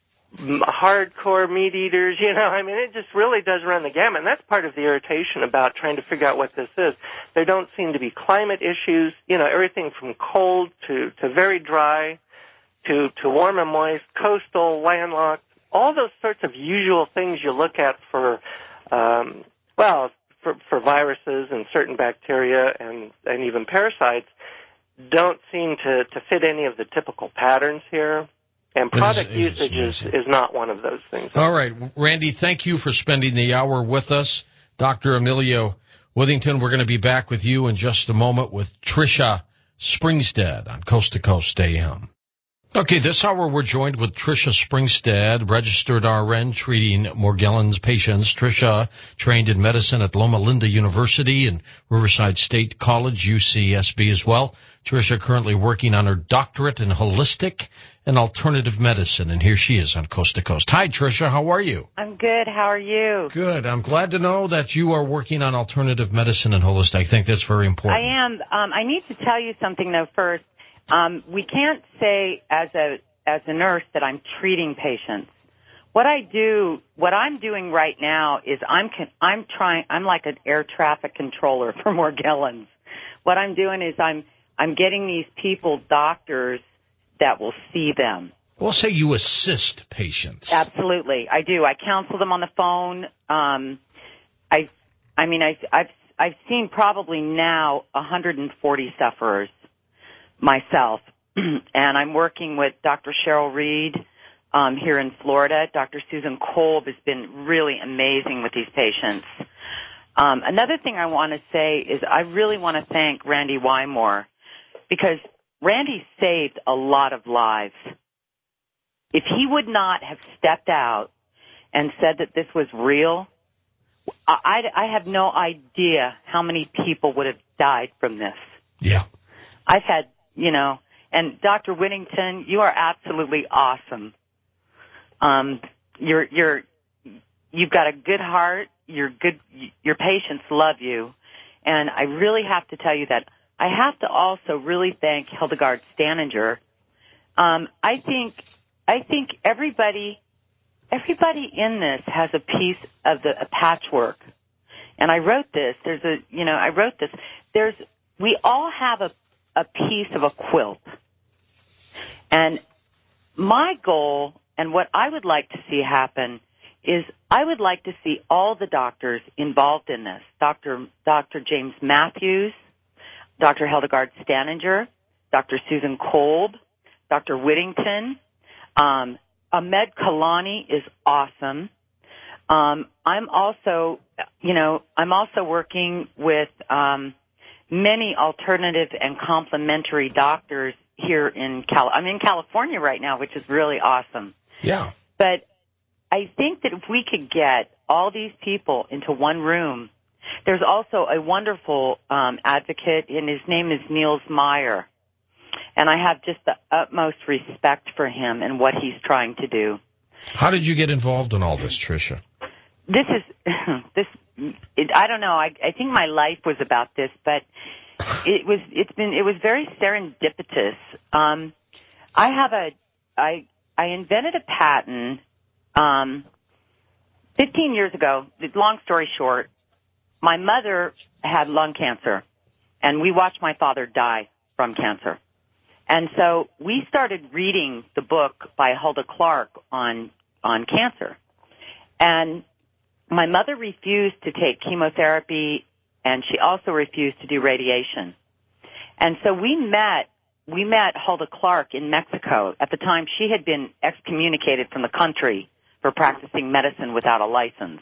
hardcore meat eaters, you know, I mean, it just really does run the gamut. And that's part of the irritation about trying to figure out what this is. There don't seem to be climate issues, you know, everything from cold to, to very dry to, to warm and moist, coastal, landlocked, all those sorts of usual things you look at for, um, well, for, for viruses and certain bacteria and, and even parasites don't seem to, to fit any of the typical patterns here. And product It is- it is usage is, amazing. is not one of those things. All right, Randy, thank you for spending the hour with us. Doctor Emilio Withington, we're going to be back with you in just a moment with Tricia Springstead on Coast to Coast A M. Okay, this hour we're joined with Tricia Springstead, registered R N treating Morgellons patients. Tricia trained in medicine at Loma Linda University and Riverside State College, U C S B as well. Tricia currently working on her doctorate in holistic and alternative medicine, and here she is on Coast to Coast. Hi, Tricia. How are you? I'm good. How are you? Good. I'm glad to know that you are working on alternative medicine and holistic. I think that's very important. I am. Um, I need to tell you something, though, first. Um, we can't say as a as a nurse that I'm treating patients. What I do, what I'm doing right now is I'm con- I'm trying. I'm like an air traffic controller for Morgellons. What I'm doing is I'm I'm getting these people doctors that will see them. Well, say you assist patients. Absolutely, I do. I counsel them on the phone. Um, I, I mean, I, I've I've seen probably now one hundred forty sufferers myself, and I'm working with Doctor Cheryl Reed um, here in Florida. Doctor Susan Kolb has been really amazing with these patients. Um, another thing I want to say is I really want to thank Randy Wymore, because Randy saved a lot of lives. If he would not have stepped out and said that this was real, I, I, I have no idea how many people would have died from this. Yeah. I've had, you know, and Doctor Whittington, you are absolutely awesome. Um, you're, you're, you've got a good heart. You're good. Your patients love you. And I really have to tell you that I have to also really thank Hildegard Staninger. Um, I think, I think everybody, everybody in this has a piece of the a patchwork. And I wrote this. There's a, you know, I wrote this. There's, we all have a, a piece of a quilt. And my goal and what I would like to see happen is I would like to see all the doctors involved in this. Doctor Doctor James Matthews, Doctor Hildegard Staninger, Doctor Susan Kolb, Doctor Whittington. Um, Ahmed Kalani is awesome. Um, I'm also, you know, I'm also working with um, many alternative and complementary doctors here in Cal. I'm in California right now, which is really awesome. Yeah. But I think that if we could get all these people into one room, there's also a wonderful um, advocate, and his name is Niels Meyer. And I have just the utmost respect for him and what he's trying to do. How did you get involved in all this, Tricia? This is, this, it, I don't know, I, I think my life was about this, but it was, it's been, it was very serendipitous. Um, I have a, I, I invented a patent, um, fifteen years ago. Long story short, my mother had lung cancer, and we watched my father die from cancer. And so we started reading the book by Hulda Clark on, on cancer. And my mother refused to take chemotherapy, and she also refused to do radiation. And so we met, we met Hulda Clark in Mexico. At the time, she had been excommunicated from the country for practicing medicine without a license.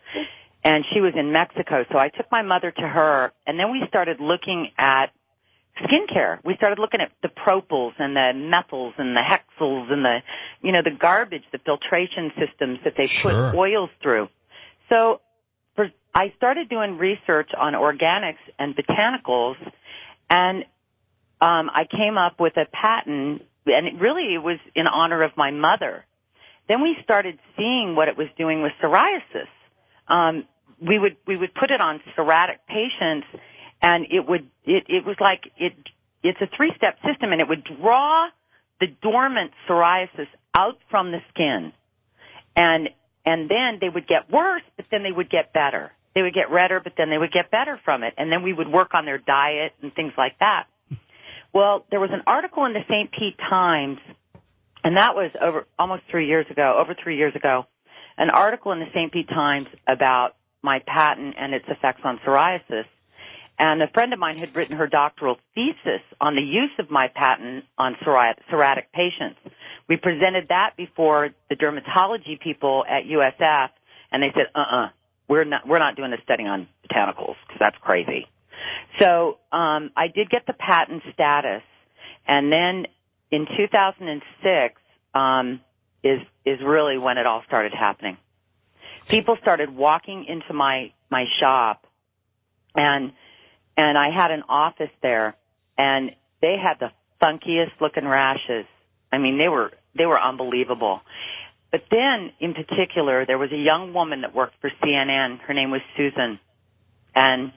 And she was in Mexico, so I took my mother to her, and then we started looking at skincare. We started looking at the propyls and the methyls and the hexyls and the, you know, the garbage, the filtration systems that they Sure. put oils through. So for, I started doing research on organics and botanicals, and um, I came up with a patent, and it really it was in honor of my mother. Then we started seeing what it was doing with psoriasis. Um, we would we would put it on psoriatic patients, and it would it, it was like it it's a three-step system, and it would draw the dormant psoriasis out from the skin, and and then they would get worse, but then they would get better. They would get redder, but then they would get better from it, and then we would work on their diet and things like that. Well, there was an article in the Saint Pete Times, and that was over almost three years ago, over three years ago, an article in the Saint Pete Times about my patent and its effects on psoriasis. And a friend of mine had written her doctoral thesis on the use of my patent on psoriatic patients. We presented that before the dermatology people at U S F, and they said, uh-uh, we're not, we're not doing a study on botanicals because that's crazy. So um, I did get the patent status, and then in two thousand six um, is is really when it all started happening. People started walking into my my shop, and and I had an office there, and they had the funkiest looking rashes. I mean, they were they were unbelievable. But then, in particular, there was a young woman that worked for C N N. Her name was Susan, and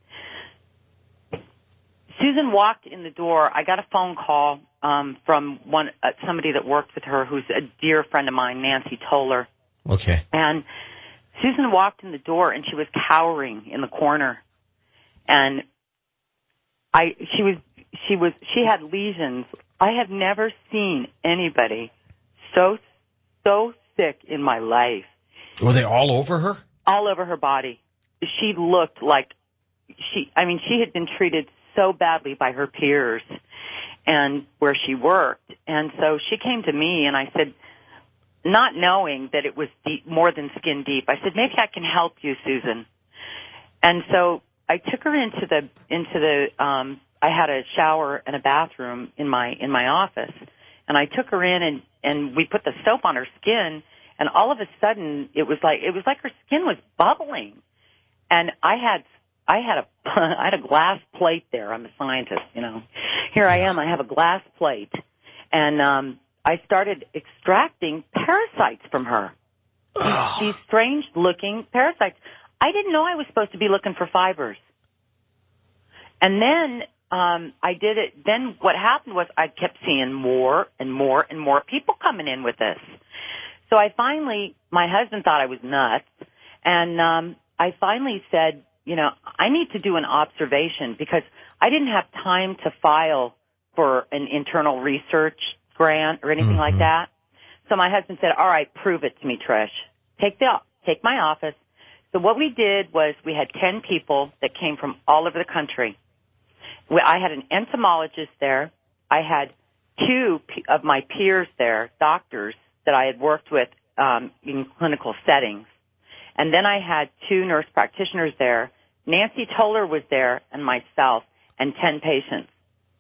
Susan walked in the door. I got a phone call um, from one uh, somebody that worked with her, who's a dear friend of mine, Nancy Toller. Okay. And Susan walked in the door, and she was cowering in the corner. And I, she was, she was, she had lesions. I have never seen anybody so, so sick in my life. Were they all over her? All over her body. She looked like she, I mean, she had been treated so badly by her peers and where she worked. And so she came to me and I said, not knowing that it was deep, more than skin deep, I said, maybe I can help you, Susan. And so I took her into the, into the, um, I had a shower and a bathroom in my, in my office. And I took her in and, and we put the soap on her skin. And all of a sudden it was like, it was like her skin was bubbling. And I had, I had a, I had a glass plate there. I'm a scientist, you know. Here I am. I have a glass plate. And, um, I started extracting parasites from her. These, these strange looking parasites. I didn't know I was supposed to be looking for fibers. And then, um, I did it. Then what happened was I kept seeing more and more and more people coming in with this. So I finally, my husband thought I was nuts. And, um, I finally said, you know, I need to do an observation because I didn't have time to file for an internal research grant or anything mm-hmm. like that. So my husband said, all right, prove it to me, Trish. Take the, take my office. So what we did was we had ten people that came from all over the country. We, I had an entomologist there. I had two p- of my peers there, doctors that I had worked with um, in clinical settings. And then I had two nurse practitioners there. Nancy Toller was there and myself and ten patients.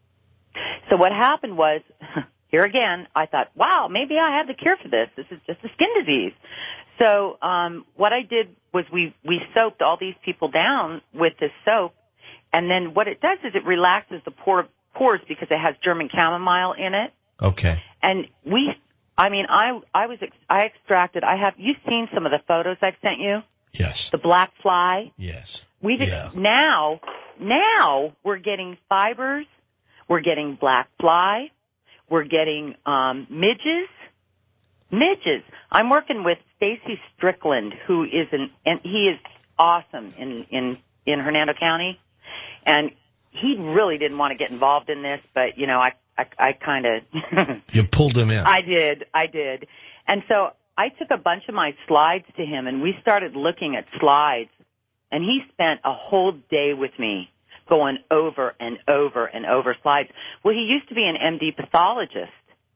So what happened was, here again, I thought, wow, maybe I have the cure for this. This is just a skin disease. So um, what I did was we, we soaked all these people down with this soap. And then what it does is it relaxes the pore, pores because it has German chamomile in it. Okay. And we, I mean, I, I was, I extracted, I have, you've seen some of the photos I've sent you? Yes. The black fly? Yes. We've, yeah. now, now we're getting fibers, we're getting black fly, we're getting, um, midges, midges. I'm working with Stacy Strickland, who is an, and he is awesome in, in, in Hernando County. And he really didn't want to get involved in this, but, you know, I, I, I kind of... You pulled him in. I did, I did. And so I took a bunch of my slides to him, and we started looking at slides, and he spent a whole day with me going over and over and over slides. Well, he used to be an M D pathologist,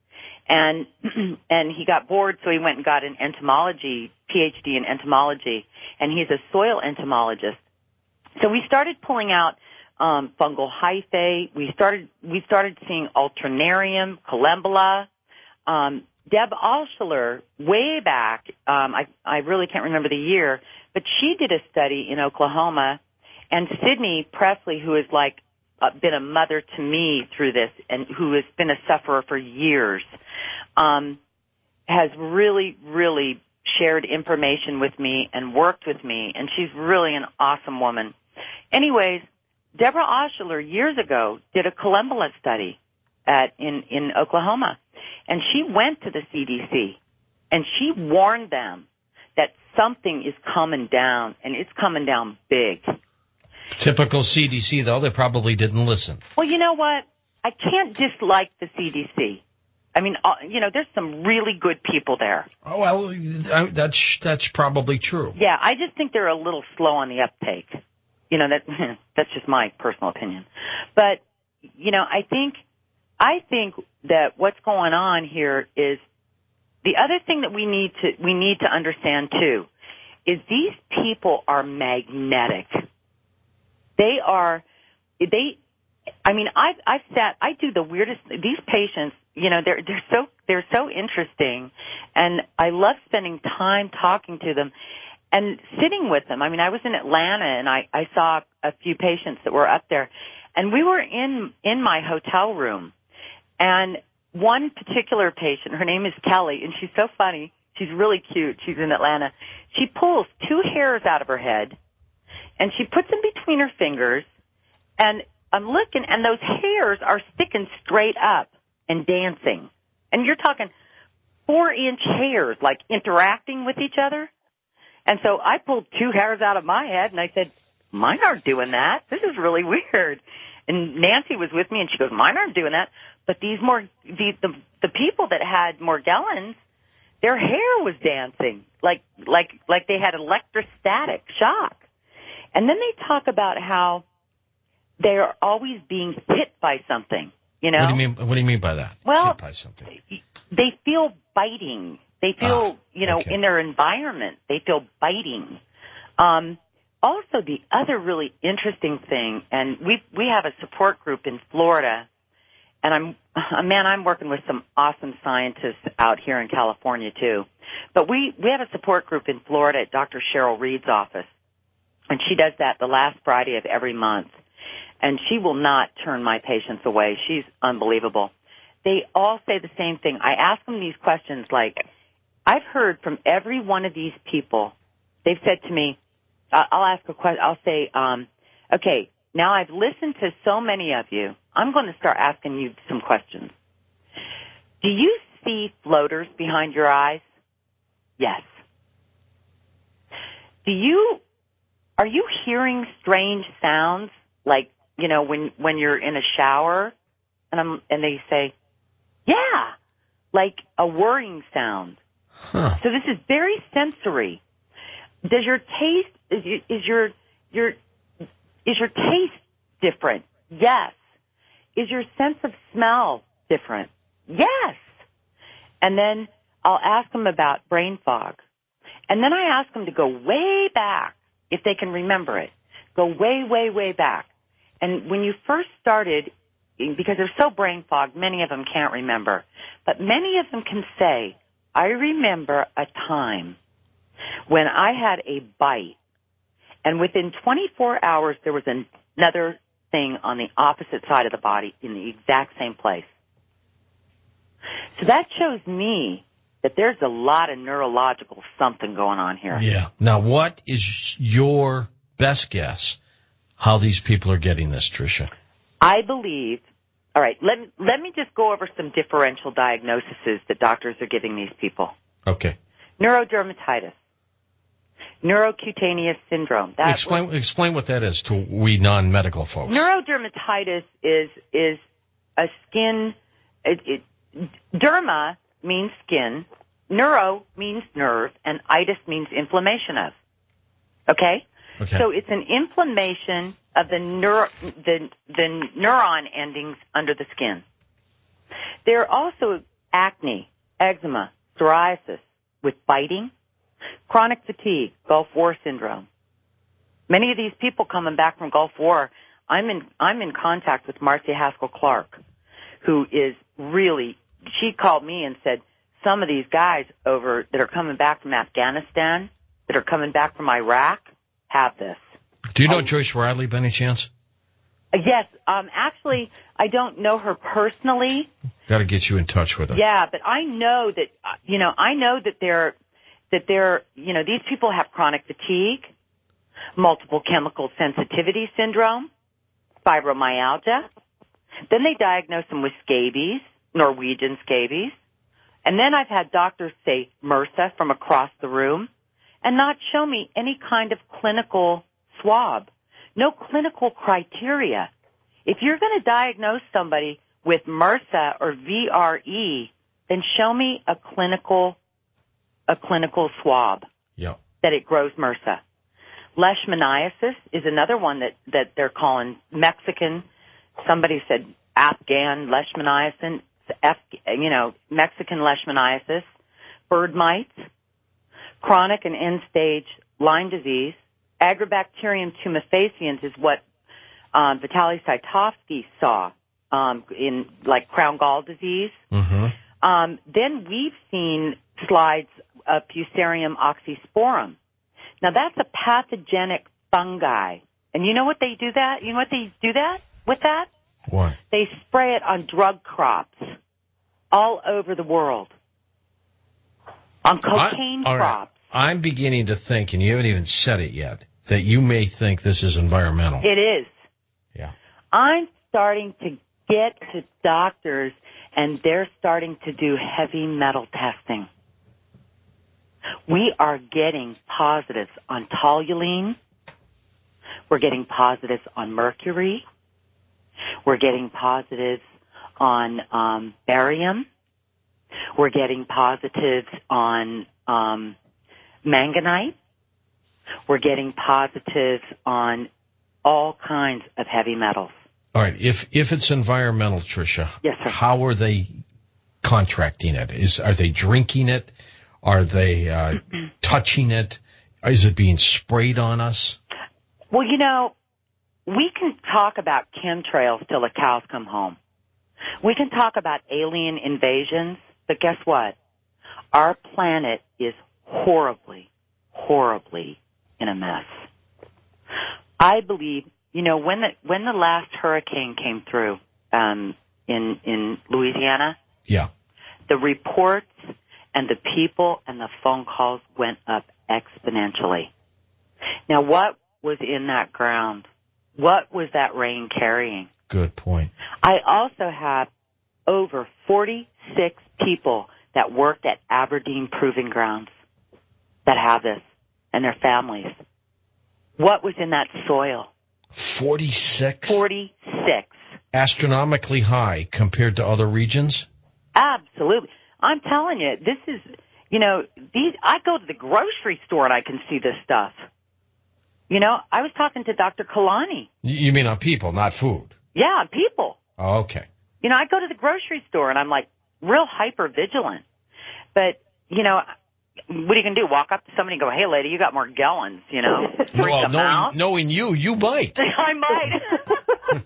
and and he got bored, so he went and got an entomology, P H D in entomology, and he's a soil entomologist. So we started pulling out um, fungal hyphae. We started we started seeing alternarium, collembola. Um, Deb Alschuler, way back, um, I, I really can't remember the year, but she did a study in Oklahoma. And Sydney Presley, who has like uh, been a mother to me through this, and who has been a sufferer for years, um, has really, really shared information with me and worked with me, and she's really an awesome woman. Anyways, Deborah Oshuler years ago did a collembola study at in, in Oklahoma, and she went to the C D C, and she warned them that something is coming down, and it's coming down big. Typical C D C, though, they probably didn't listen. Well, you know what? I can't dislike the C D C. I mean, uh, you know, there's some really good people there. Oh, well, that's that's probably true. Yeah, I just think they're a little slow on the uptake. You know, that that's just my personal opinion. But, you know, I think I think that what's going on here is the other thing that we need to we need to understand too is these people are magnetic. They are they I mean, I've I've sat I do the weirdest these patients, you know, they're they're so they're so interesting, and I love spending time talking to them and sitting with them. I mean, I was in Atlanta, and I, I saw a few patients that were up there, and we were in, in my hotel room, and one particular patient, her name is Kelly, and she's so funny. She's really cute. She's in Atlanta. She pulls two hairs out of her head, and she puts them between her fingers, and I'm looking, and those hairs are sticking straight up and dancing. And you're talking four-inch hairs, like interacting with each other. And so I pulled two hairs out of my head, and I said, mine aren't doing that. This is really weird. and Nancy was with me, and she goes, mine aren't doing that. But these more the the, the people that had Morgellons, their hair was dancing like like like they had electrostatic shock. And then they talk about how they are always being hit by something. You know? What do you mean? What do you mean by that? Well, hit by something. They feel biting. They feel, ah, you know, okay. in their environment, they feel biting. Um, also, the other really interesting thing, and we we have a support group in Florida, and I'm, uh, man, I'm working with some awesome scientists out here in California too. But we we have a support group in Florida at Doctor Cheryl Reed's office, and she does that the last Friday of every month. And she will not turn my patients away. She's unbelievable. They all say the same thing. I ask them these questions like, I've heard from every one of these people, they've said to me, I'll ask a question, I'll say, um, okay, now I've listened to so many of you, I'm going to start asking you some questions. Do you see floaters behind your eyes? Yes. Do you, are you hearing strange sounds, like, you know, when, when you're in a shower? And I'm, and they say, yeah, like a whirring sound. Huh. So this is very sensory. Does your taste, is, your, is your, your, is your taste different? Yes. Is your sense of smell different? Yes. And then I'll ask them about brain fog. And then I ask them to go way back, if they can remember it. Go way, way, way back. And when you first started, because they're so brain fogged, many of them can't remember. But many of them can say, I remember a time when I had a bite, and within twenty-four hours there was another thing on the opposite side of the body in the exact same place. So that shows me that there's a lot of neurological something going on here. Yeah. Now, what is your best guess how these people are getting this, Tricia? I believe, all right, let, let me just go over some differential diagnoses that doctors are giving these people. Okay. Neurodermatitis, neurocutaneous syndrome. That explain was, explain what that is to we non-medical folks. Neurodermatitis is is a skin, it, it, derma means skin, neuro means nerve, and itis means inflammation of. Okay? Okay. So it's an inflammation of the, neuro, the, the neuron endings under the skin. There are also acne, eczema, psoriasis with biting, chronic fatigue, Gulf War syndrome. Many of these people coming back from Gulf War, I'm in, I'm in contact with Marcia Haskell Clark, who is really, she called me and said, some of these guys over that are coming back from Afghanistan, that are coming back from Iraq, have this. Do you know um, Joyce Riley by any chance? Yes. Um, actually, I don't know her personally. Got to get you in touch with her. Yeah, but I know that, uh, you know, I know that they're, that they're, you know, these people have chronic fatigue, multiple chemical sensitivity syndrome, fibromyalgia. Then they diagnose them with scabies, Norwegian scabies. And then I've had doctors say MRSA from across the room and not show me any kind of clinical swab. No clinical criteria. If you're going to diagnose somebody with MRSA or V R E, then show me a clinical, a clinical swab. Yep. That it grows MRSA. Leishmaniasis is another one that, that they're calling Mexican. Somebody said Afghan leishmaniasis, F, you know, Mexican leishmaniasis, bird mites, chronic and end-stage Lyme disease. Agrobacterium tumefaciens is what um, Vitaly Saitovsky saw um, in, like, crown gall disease. Mm-hmm. Um, then we've seen slides of Fusarium oxysporum. Now, that's a pathogenic fungi. And you know what they do that? You know what they do that with that? What? They spray it on drug crops all over the world. On cocaine I, crops. Right. I'm beginning to think, and you haven't even said it yet, that you may think this is environmental. It is. Yeah. I'm starting to get to doctors, and they're starting to do heavy metal testing. We are getting positives on toluene. We're getting positives on mercury. We're getting positives on um, barium. We're getting positives on um, manganite. We're getting positives on all kinds of heavy metals. All right. If if it's environmental, Tricia, yes, sir. How are they contracting it? Is are they drinking it? Are they uh, touching it? Is it being sprayed on us? Well, you know, we can talk about chemtrails till the cows come home. We can talk about alien invasions, but guess what? Our planet is horribly, horribly in a mess. I believe, you know, when the when the last hurricane came through um, in in Louisiana, yeah, the reports and the people and the phone calls went up exponentially. Now, what was in that ground? What was that rain carrying? Good point. I also have over forty-six people that worked at Aberdeen Proving Grounds that have this, and their families. What was in that soil? forty-six? forty-six. Astronomically high compared to other regions? Absolutely. I'm telling you, this is, you know, these. I go to the grocery store and I can see this stuff. You know, I was talking to Doctor Kalani. You mean on people, not food? Yeah, on people. Oh, okay. You know, I go to the grocery store and I'm like real hyper vigilant. But, you know, what are you going to do? Walk up to somebody and go, hey, lady, you got more gallons, you know? Well, knowing, knowing you, you might. I might.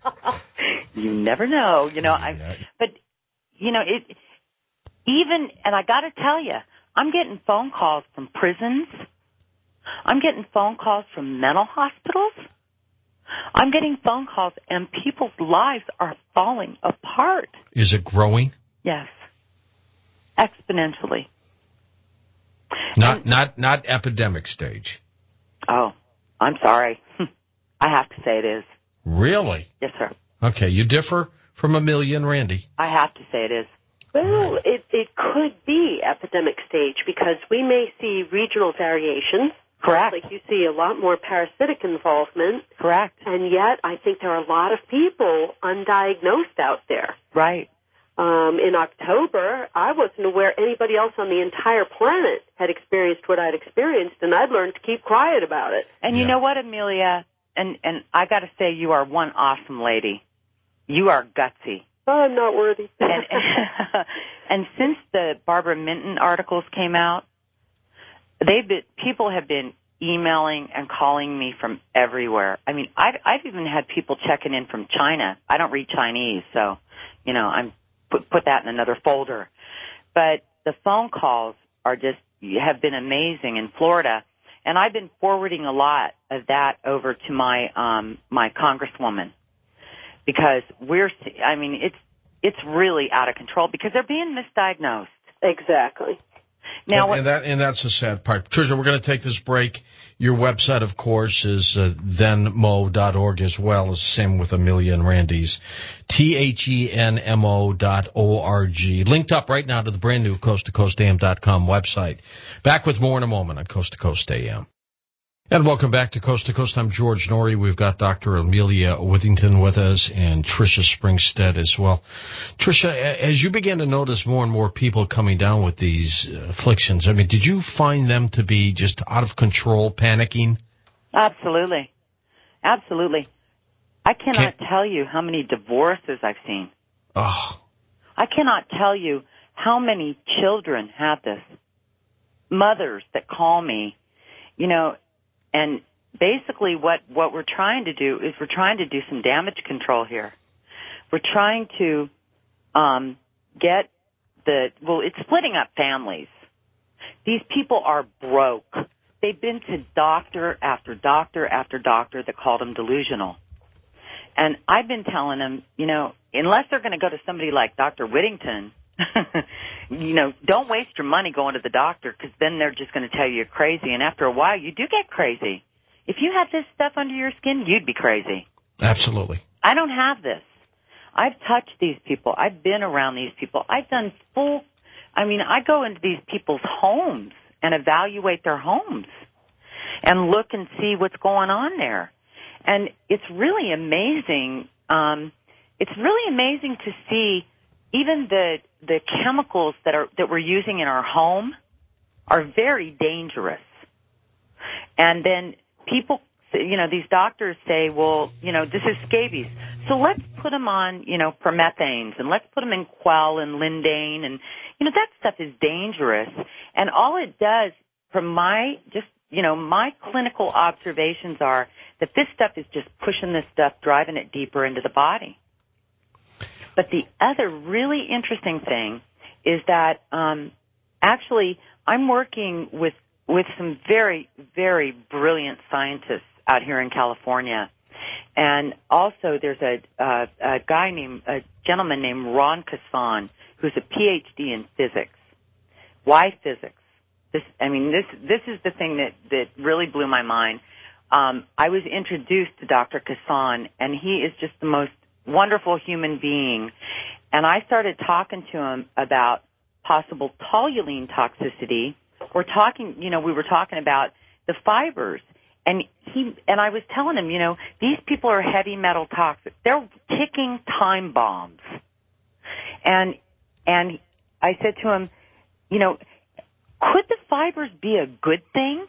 You never know, you know. I, but, you know, it even, and I got to tell you, I'm getting phone calls from prisons. I'm getting phone calls from mental hospitals. I'm getting phone calls, and people's lives are falling apart. Is it growing? Yes, exponentially. Not and, not not epidemic stage. Oh, I'm sorry. I have to say it is. Really? Yes, sir. Okay, you differ from Amelia and Randy. I have to say it is. Well, it, it could be epidemic stage because we may see regional variations. Correct. Like you see a lot more parasitic involvement. Correct. And yet I think there are a lot of people undiagnosed out there. Right. Um, in October, I wasn't aware anybody else on the entire planet had experienced what I'd experienced, and I'd learned to keep quiet about it. And yeah. you know what, Amelia? And, and I got to say, you are one awesome lady. You are gutsy. Oh, I'm not worthy. and, and, and since the Barbara Minton articles came out, they've been, people have been emailing and calling me from everywhere. I mean, I've, I've even had people checking in from China. I don't read Chinese, so, you know, I'm put, put that in another folder. But the phone calls are just, have been amazing in Florida. And I've been forwarding a lot of that over to my, um, my congresswoman. Because we're, I mean, it's, it's really out of control because they're being misdiagnosed. Exactly. Now, and, and that and that's the sad part. Tricia, we're going to take this break. Your website, of course, is uh, then mo dot org as well. It's the same with Amelia and Randy's. T H E N M O dot O R G. Linked up right now to the brand new coast to coast A M dot com website. Back with more in a moment on Coast to Coast A M. And welcome back to Coast to Coast. I'm George Norrie. We've got Doctor Amelia Withington with us and Tricia Springstead as well. Tricia, as you began to notice more and more people coming down with these afflictions, I mean, did you find them to be just out of control, panicking? Absolutely. Absolutely. I cannot Can't... tell you how many divorces I've seen. Oh. I cannot tell you how many children have this. Mothers that call me, you know, and basically what, what we're trying to do is we're trying to do some damage control here. We're trying to um, get the, well, it's splitting up families. These people are broke. They've been to doctor after doctor after doctor that called them delusional. And I've been telling them, you know, unless they're going to go to somebody like Doctor Whittington, you know, don't waste your money going to the doctor because then they're just going to tell you you're crazy. And after a while, you do get crazy. If you had this stuff under your skin, you'd be crazy. Absolutely. I don't have this. I've touched these people. I've been around these people. I've done full, I mean, I go into these people's homes and evaluate their homes and look and see what's going on there. And it's really amazing um, it's really amazing to see even the the chemicals that are that we're using in our home are very dangerous. And then people, you know, these doctors say, well, you know, this is scabies, so let's put them on, you know, promethanes, and let's put them in Quell and Lindane, and you know that stuff is dangerous. And all it does, from my just you know my clinical observations, are that this stuff is just pushing this stuff, driving it deeper into the body. But the other really interesting thing is that um, actually I'm working with with some very, very brilliant scientists out here in California. And also there's a, uh, a guy named, a gentleman named Ron Kassan, who's a P H D in physics. Why physics? This, I mean, this, this is the thing that, that really blew my mind. Um, I was introduced to Doctor Kassan, and he is just the most wonderful human being. And I started talking to him about possible toluene toxicity. We're talking, you know, we were talking about the fibers. And he, and I was telling him, you know, these people are heavy metal toxic. They're ticking time bombs. And, and I said to him, you know, could the fibers be a good thing?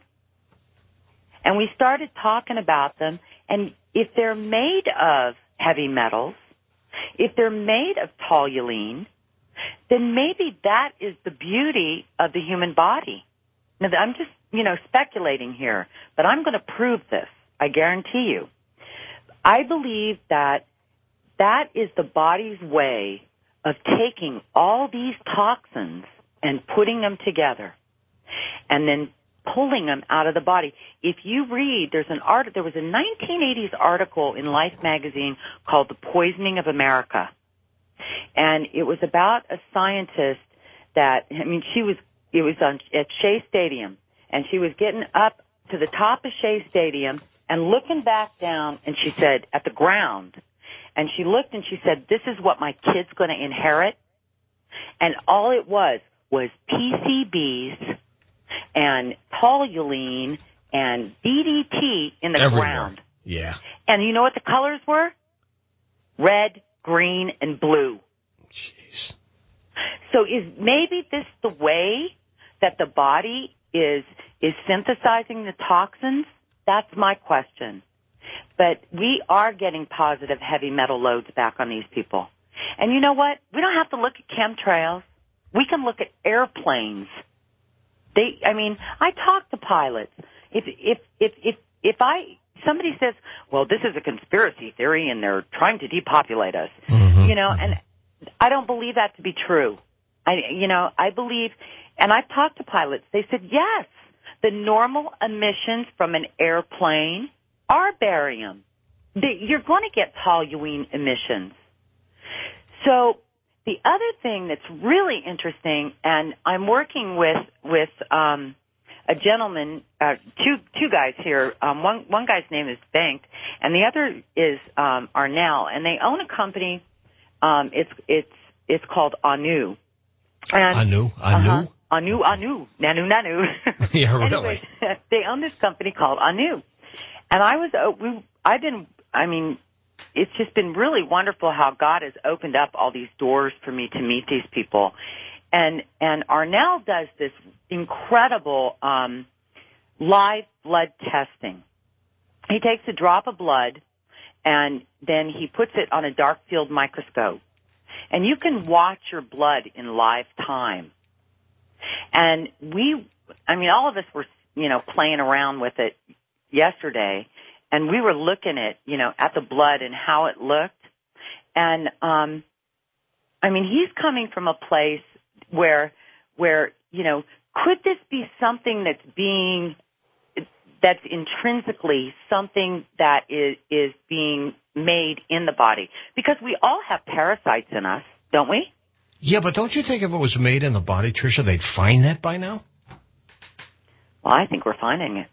And we started talking about them. And if they're made of heavy metals, if they're made of toluene, then maybe that is the beauty of the human body. Now, I'm just, you know, speculating here, but I'm going to prove this. I guarantee you. I believe that that is the body's way of taking all these toxins and putting them together and then pulling them out of the body. If you read, there's an art, there was a nineteen eighties article in Life magazine called The Poisoning of America. And it was about a scientist that, I mean, she was, it was on, at Shea Stadium, and she was getting up to the top of Shea Stadium and looking back down, and she said, at the ground, and she looked and she said, this is what my kid's going to inherit. And all it was was P C Bs and toluene and D D T in the Everywhere. ground. Yeah. And you know what the colors were? Red, green, and blue. Jeez. So is maybe this the way that the body is is synthesizing the toxins? That's my question. But we are getting positive heavy metal loads back on these people. And you know what? We don't have to look at chemtrails. We can look at airplanes. They, I mean, I talk to pilots. If if if if if I somebody says, well, this is a conspiracy theory and they're trying to depopulate us, Mm-hmm. you know, and I don't believe that to be true. I, you know, I believe, and I've talked to pilots. They said, yes, the normal emissions from an airplane are barium. They, you're going to get toluene emissions. So the other thing that's really interesting, and I'm working with with um, a gentleman, uh, two two guys here. Um, one one guy's name is Bengt, and the other is um, Arnell, and they own a company. Um, it's it's it's called Anu. And, Anu, Anu, uh-huh, Anu, Anu, Nanu, Nanu. Yeah, really. Anyways, they own this company called Anu, and I was uh, we I've been I mean. It's just been really wonderful how God has opened up all these doors for me to meet these people. And and Arnell does this incredible um, live blood testing. He takes a drop of blood, and then he puts it on a dark field microscope. And you can watch your blood in live time. And we, I mean, all of us were, you know, playing around with it yesterday. And we were looking at, you know, at the blood and how it looked. And, um, I mean, he's coming from a place where, where, you know, could this be something that's being, that's intrinsically something that is, is being made in the body? Because we all have parasites in us, don't we? Yeah, but don't you think if it was made in the body, Tricia, they'd find that by now? Well, I think we're finding it.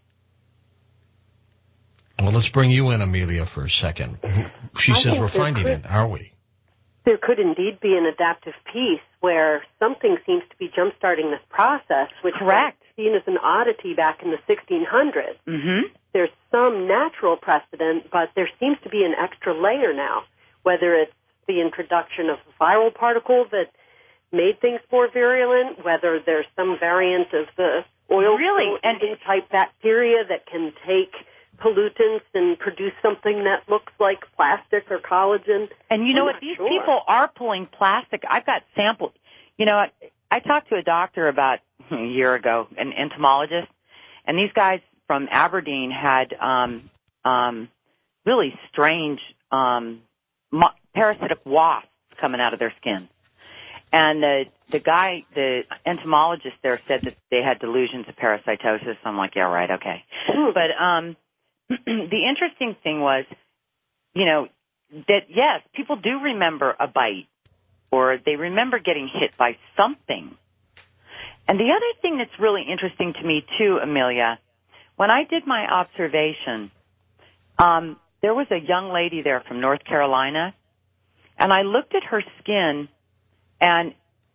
Well, let's bring you in, Amelia, for a second. She I says think we're there finding could- it, are we? There could indeed be an adaptive piece where something seems to be jump-starting this process, which Correct. was seen as an oddity back in the sixteen hundreds. Mm-hmm. There's some natural precedent, but there seems to be an extra layer now, whether it's the introduction of a viral particle that made things more virulent, whether there's some variant of the oil really and type bacteria that can take pollutants and produce something that looks like plastic or collagen. And you know I'm what? These sure. people are pulling plastic. I've got samples. You know, I, I talked to a doctor about a year ago, an entomologist, and these guys from Aberdeen had um, um, really strange um, mo- parasitic wasps coming out of their skin. And the the guy, the entomologist there, said that they had delusions of parasitosis. I'm like, yeah, right, okay. Mm. But um, the interesting thing was, you know, that yes, people do remember a bite, or they remember getting hit by something. And the other thing that's really interesting to me too, Amelia, when I did my observation, um, there was a young lady there from North Carolina, and I looked at her skin, and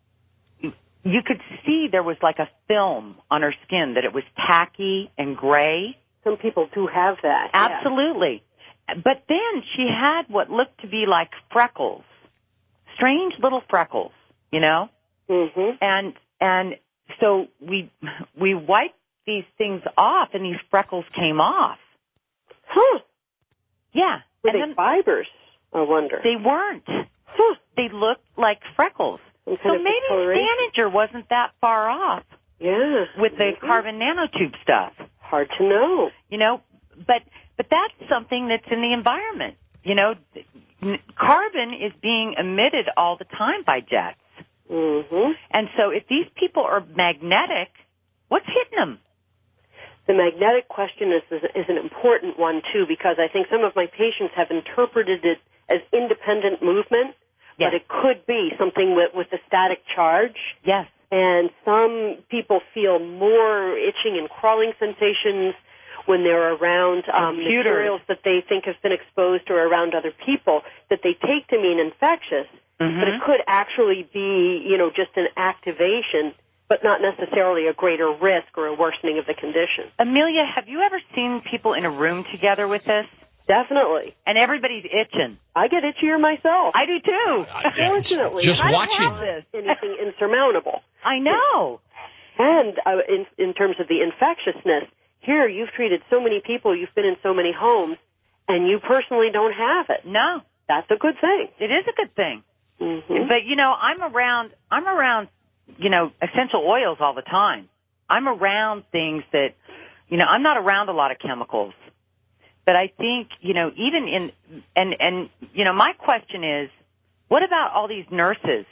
you could see there was like a film on her skin, that it was tacky and gray. Some people do have that. Absolutely. Yeah. But then she had what looked to be like freckles, strange little freckles, you know? Mm-hmm. And and so we we wiped these things off, and these freckles came off. Huh. Yeah. Were and they then fibers, I wonder? They weren't. Huh. They looked like freckles. Some So kind of maybe discoloration? Stanager wasn't that far off Yeah. with the maybe. carbon nanotube stuff. Hard to know. You know, but but that's something that's in the environment. You know, carbon is being emitted all the time by jets. Mm-hmm. And so if these people are magnetic, what's hitting them? The magnetic question is, is is an important one, too, because I think some of my patients have interpreted it as independent movement, Yes. but it could be something with, with a static charge. Yes. And some people feel more itching and crawling sensations when they're around um, materials that they think have been exposed or around other people that they take to mean infectious. Mm-hmm. But it could actually be, you know, just an activation, but not necessarily a greater risk or a worsening of the condition. Amelia, have you ever seen people in a room together with this? Definitely. And everybody's itching. I get itchier myself. I do too. Fortunately. Just I don't watching. have this anything insurmountable. I know. And uh, in, in terms of the infectiousness, here you've treated so many people, you've been in so many homes, and you personally don't have it. No. That's a good thing. It is a good thing. Mm-hmm. But, you know, I'm around, I'm around, you know, essential oils all the time. I'm around things that, you know, I'm not around a lot of chemicals. But I think, you know, even in, and, and, you know, my question is, what about all these nurses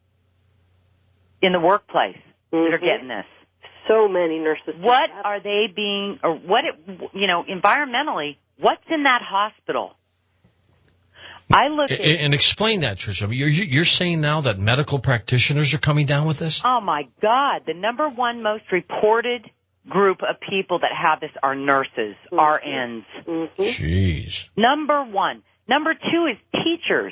in the workplace mm-hmm. that are getting this? So many nurses. What are they being, or what, it, you know, environmentally, what's in that hospital? I look at... And explain that, Tricia. You're, you're saying now that medical practitioners are coming down with this? Oh, my God. The number one most reported group of people that have this are nurses, mm-hmm. R Ns. Mm-hmm. Jeez. Number one. Number two is teachers.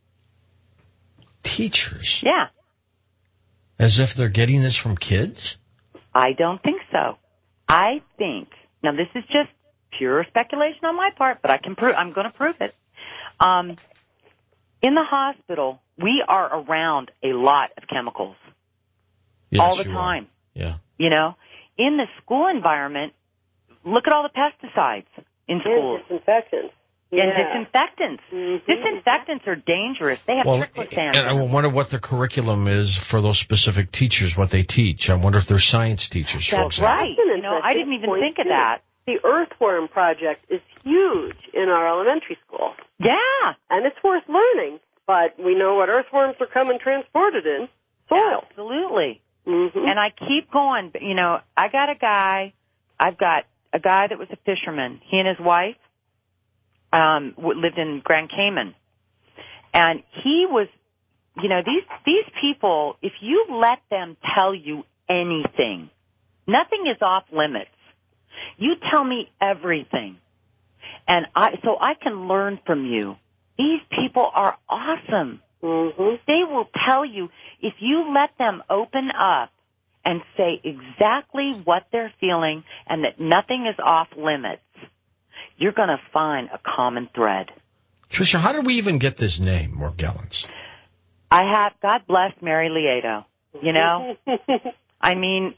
Teachers? Yeah. As if they're getting this from kids? I don't think so. I think, now this is just pure speculation on my part, but I can prove, I'm going to prove it. Um, in the hospital, we are around a lot of chemicals. Yes, all the you time. Are. Yeah. You know, in the school environment, look at all the pesticides in schools. And disinfectants. And Yeah. disinfectants. Mm-hmm. Disinfectants are dangerous. They have Well, triclosan. and I wonder what the curriculum is for those specific teachers, what they teach. I wonder if they're science teachers, for That's example. right. That's an You know, I didn't even interesting think of point, that. The Earthworm Project is huge in our elementary school. Yeah. And it's worth learning, but we know what earthworms are coming transported in. Soil. Absolutely. Mm-hmm. And I keep going. You know, I got a guy, I've got a guy that was a fisherman. He and his wife um, lived in Grand Cayman. And he was, you know, these, these people, if you let them tell you anything, nothing is off limits. You tell me everything. And I, so I can learn from you. These people are awesome. Mm-hmm. They will tell you, if you let them open up and say exactly what they're feeling and that nothing is off limits, you're going to find a common thread. Tricia, how did we even get this name, Morgellons? I have, God bless Mary Lieto. You know? I mean,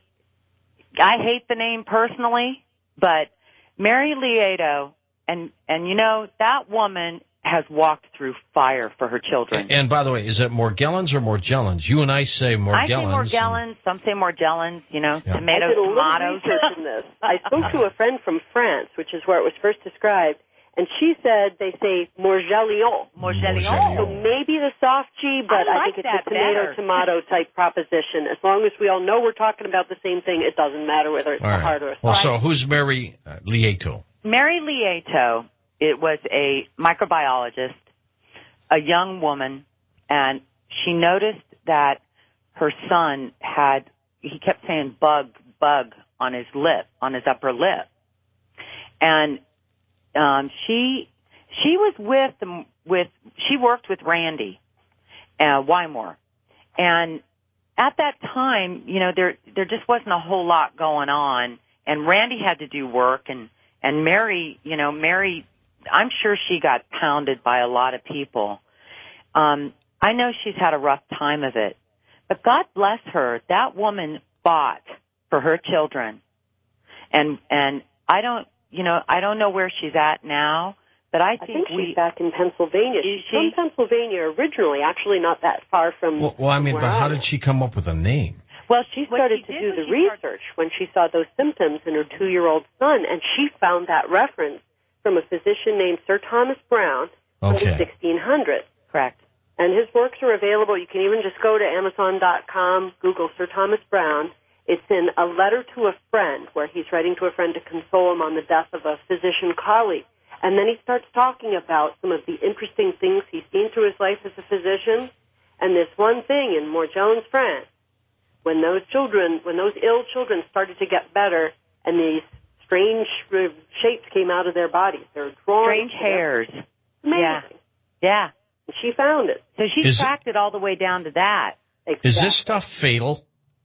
I hate the name personally, but Mary Lieto, and, and you know, that woman has walked through fire for her children. And, and by the way, is it Morgellons or Morgellons? You and I say Morgellons. I say Morgellons. Some say Morgellons, you know, yeah. tomato, I did a tomatoes. little research in this. I spoke to a friend from France, which is where it was first described, and she said they say Morgellons. Morgellons. So maybe the soft G, but I, I like think it's a better. tomato-tomato type proposition. As long as we all know we're talking about the same thing, it doesn't matter whether it's all right. a hard or a soft. Well, so who's Mary uh, Lieto? Mary Lieto, it was a microbiologist, a young woman, and she noticed that her son had, he kept saying bug, bug on his lip, on his upper lip. And um, she she was with, with she worked with Randy uh, Wymore. And at that time, you know, there there just wasn't a whole lot going on. And Randy had to do work, and, and Mary, you know, Mary, I'm sure she got pounded by a lot of people. Um, I know she's had a rough time of it, but God bless her. That woman fought for her children, and and I don't, you know, I don't know where she's at now, but I think, I think we she's back in Pennsylvania. Is She's she? from Pennsylvania originally, actually not that far from. Well, well I mean, where but I how am. did she come up with a name? well, She what started she to did do was the she started- research when she saw those symptoms in her two-year-old son, and she found that reference from a physician named Sir Thomas Brown in Okay. the sixteen hundreds. Correct. And his works are available. You can even just go to Amazon dot com, Google Sir Thomas Brown. It's in A Letter to a Friend, where he's writing to a friend to console him on the death of a physician colleague. And then he starts talking about some of the interesting things he's seen through his life as a physician. And this one thing in Morgellons, France, when those children, when those ill children started to get better, and these strange uh, shapes came out of their bodies. They're drawn. Strange hairs. Amazing. Yeah. Yeah. And she found it. So she Is it- tracked it all the way down to that. Exactly. Is this stuff fatal?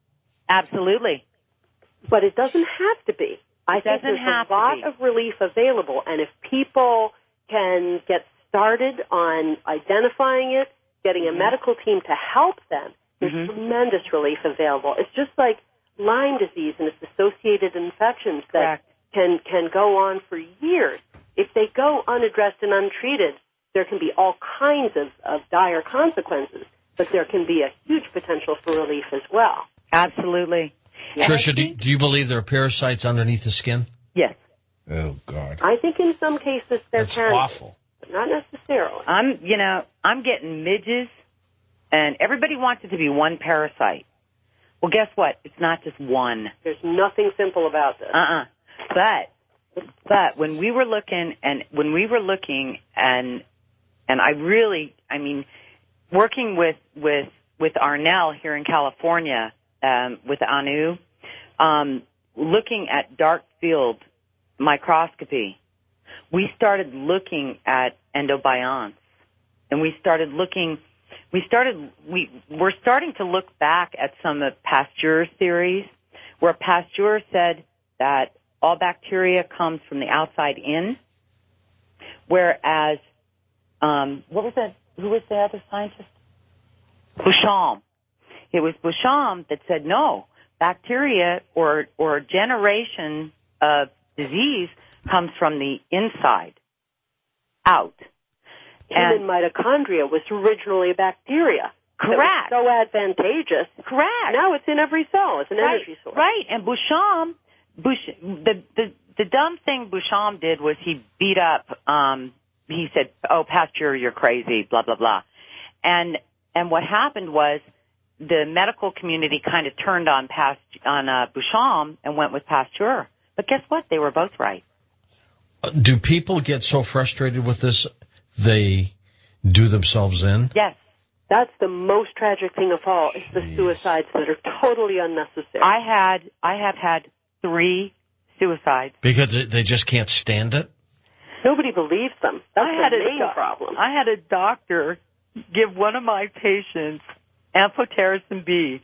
Absolutely. But it doesn't have to be. I It think doesn't there's have a to lot be. of relief available, and if people can get started on identifying it, getting a medical team to help them, there's Mhm. tremendous relief available. It's just like Lyme disease and its associated infections that Correct. can can go on for years. If they go unaddressed and untreated, there can be all kinds of, of dire consequences, but there can be a huge potential for relief as well. Absolutely. And I Tricia, do, think- do you believe there are parasites underneath the skin? Yes. Oh, God. I think in some cases there That's can, awful. but not necessarily. I'm, you know, I'm getting midges, and everybody wants it to be one parasite. Well, guess what? It's not just one. There's nothing simple about this. Uh-uh. But, but when we were looking, and when we were looking, and and I really, I mean, working with with with Arnell here in California, um, with Anu, um, looking at dark field microscopy, we started looking at endobionts, and we started looking. We started. We we're starting to look back at some of Pasteur's theories, where Pasteur said that all bacteria comes from the outside in, whereas um, what was that? Who was the other scientist? Boucham. It was Boucham that said no, bacteria or or generation of disease comes from the inside out. Human mitochondria was originally a bacteria. Correct. That was so advantageous. Correct. Now it's in every cell. It's an right, energy source. Right. And Boucham, Bouch, the, the the dumb thing Boucham did was he beat up. Um, he said, "Oh, Pasteur, you're crazy." Blah blah blah. And and what happened was the medical community kind of turned on Past on uh, Boucham and went with Pasteur. But guess what? They were both right. Uh, Do people get so frustrated with this they do themselves in? Yes. That's the most tragic thing of all, is the suicides that are totally unnecessary. I had, I have had three suicides. Because they- they just can't stand it? Nobody believes them. That's I had the a main doc- problem. I had a doctor give one of my patients amphotericin B,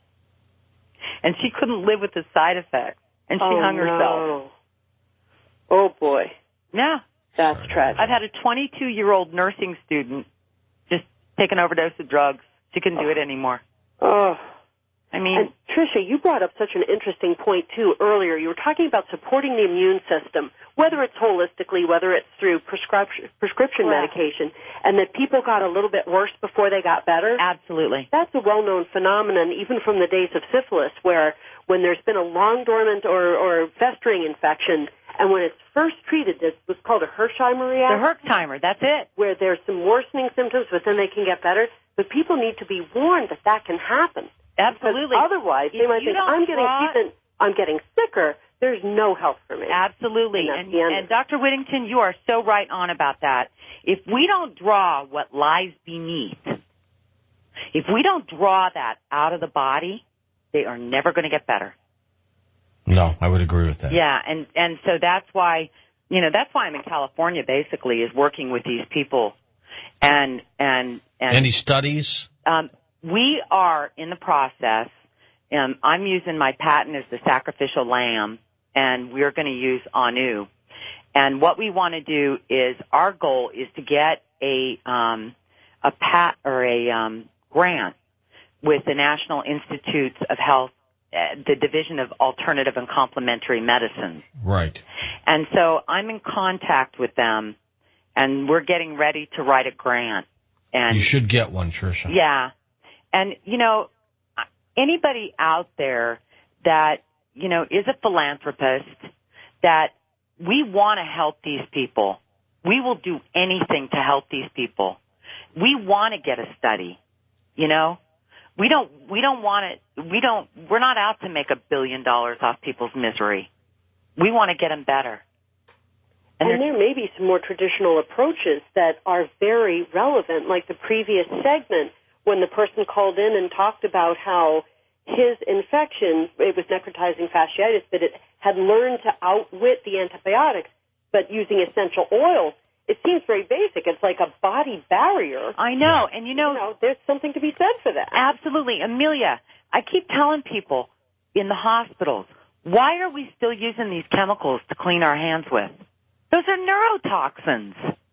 and she couldn't live with the side effects, and she oh, hung herself. no. Oh, boy. Yeah. That's tragic. I've had a twenty-two-year-old nursing student just take an overdose of drugs. She couldn't do it anymore. Oh. I mean, and Tricia, you brought up such an interesting point, too, earlier. You were talking about supporting the immune system, whether it's holistically, whether it's through prescription, prescription Correct. medication, and that people got a little bit worse before they got better. Absolutely. That's a well-known phenomenon, even from the days of syphilis, where when there's been a long dormant or, or festering infection, and when it's first treated, it's what's called a Hersheimer reaction. The Herxheimer, that's it. Where there's some worsening symptoms, but then they can get better. But people need to be warned that that can happen. Absolutely. Because otherwise, they If might you think, don't I'm getting draw- season, I'm getting sicker. There's no help for me. Absolutely. And that's And, the end and of it. Doctor Whittington, you are so right on about that. If we don't draw what lies beneath, if we don't draw that out of the body, they are never going to get better. No, I would agree with that. Yeah, and, and so that's why, you know, that's why I'm in California, basically, is working with these people. And, and, and Any studies? Um, we are in the process. Um, I'm using my patent as the sacrificial lamb, and we're going to use Anu. And what we want to do is, our goal is to get a um, a pat or a um, grant with the National Institutes of Health, uh, the Division of Alternative and Complementary Medicine. Right. And so I'm in contact with them, and we're getting ready to write a grant. And you should get one, Tricia. Yeah. And, you know, anybody out there that, you know, is a philanthropist, that we want to help these people. We will do anything to help these people. We want to get a study, you know. We don't, we don't want it, we don't, we're not out to make a billion dollars off people's misery. We want to get them better. And, and there may be some more traditional approaches that are very relevant, like the previous segment when the person called in and talked about how his infection, it was necrotizing fasciitis, but it had learned to outwit the antibiotics, but using essential oils. It seems very basic. It's like a body barrier. I know, and you know, you know, there's something to be said for that. Absolutely. Amelia, I keep telling people in the hospitals, why are we still using these chemicals to clean our hands with? Those are neurotoxins.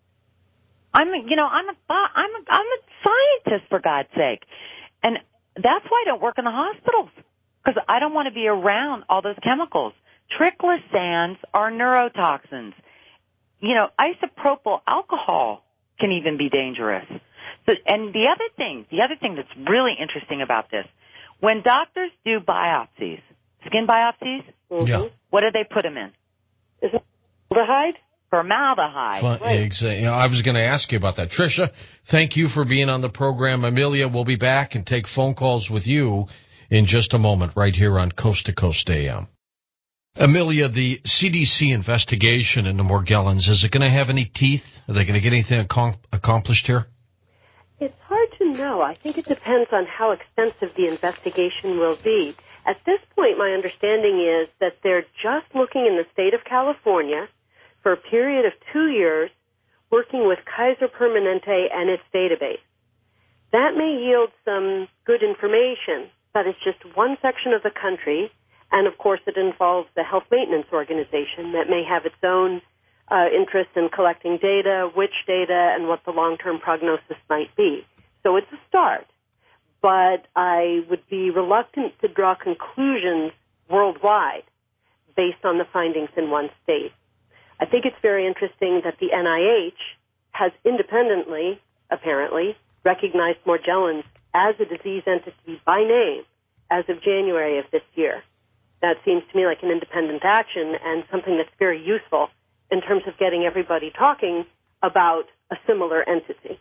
I'm, you know, I'm a, I'm a, I'm a scientist, for God's sake. And that's why I don't work in the hospitals, because I don't want to be around all those chemicals. Triclosans are neurotoxins. You know, isopropyl alcohol can even be dangerous. So, and the other thing, the other thing that's really interesting about this, when doctors do biopsies, skin biopsies, mm-hmm. yeah. what do they put them in? Is it formaldehyde? Formaldehyde. Well, right. exactly. You know, I was going to ask you about that. Tricia, thank you for being on the program. Amelia, we'll be back and take phone calls with you in just a moment right here on Coast to Coast A M. Amelia, the C D C investigation into Morgellons, is it going to have any teeth? Are they going to get anything ac- accomplished here? It's hard to know. I think it depends on how extensive the investigation will be. At this point, my understanding is that they're just looking in the state of California for a period of two years, working with Kaiser Permanente and its database. That may yield some good information, but it's just one section of the country, and of course it involves the Health Maintenance Organization that may have its own uh, interest in collecting data, which data, and what the long-term prognosis might be. So it's a start, but I would be reluctant to draw conclusions worldwide based on the findings in one state. I think it's very interesting that the N I H has independently, apparently, recognized Morgellons as a disease entity by name as of January of this year. That seems to me like an independent action and something that's very useful in terms of getting everybody talking about a similar entity.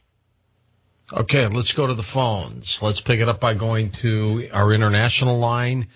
Okay, let's go to the phones. Let's pick it up by going to our international line.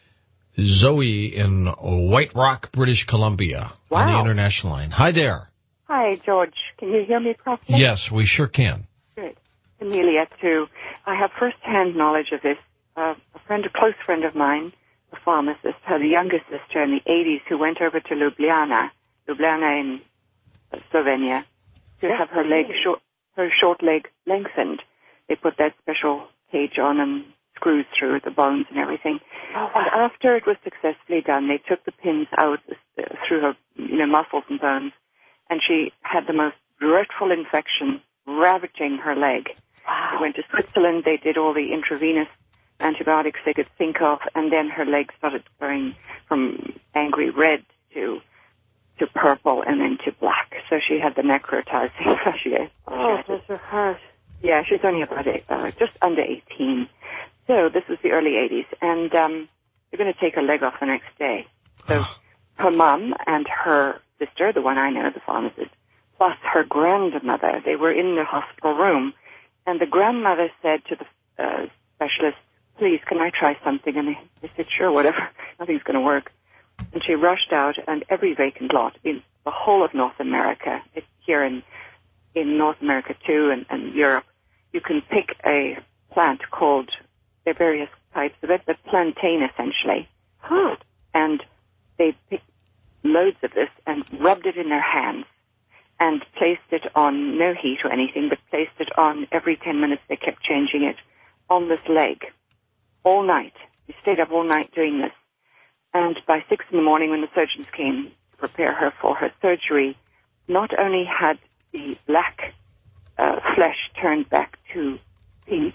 Zoe in White Rock, British Columbia, wow. on the international line. Hi there. Hi, George. Can you hear me properly? Yes, we sure can. Good. Amelia, too. I have first-hand knowledge of this. Uh, a friend, a close friend of mine, a pharmacist, had a younger sister in the eighties who went over to Ljubljana, Ljubljana in Slovenia, to have her leg short, her short leg lengthened. They put that special cage on and screws through the bones and everything. Oh, wow. And after it was successfully done, they took the pins out uh, through her, you know, muscles and bones, and she had the most dreadful infection ravaging her leg. Wow. They went to Switzerland. They did all the intravenous antibiotics they could think of, and then her leg started going from angry red to to purple and then to black. So she had the necrotizing fasciitis. Oh, those are harsh. Yeah, she's only about eight, uh, just under eighteen. So this was the early eighties, and um, they're going to take her leg off the next day. So her mom and her sister, the one I know, the pharmacist, plus her grandmother, they were in the hospital room, and the grandmother said to the uh, specialist, please, can I try something? And they, they said, sure, whatever, nothing's going to work. And she rushed out, and every vacant lot in the whole of North America, it, here in in North America too, and, and Europe, you can pick a plant called, there are various types of it, but plantain essentially. Huh. And they picked loads of this and rubbed it in their hands and placed it on, no heat or anything, but placed it on every ten minutes. They kept changing it on this leg all night. We stayed up all night doing this. And by six in the morning when the surgeons came to prepare her for her surgery, not only had the black uh, flesh turned back to pink,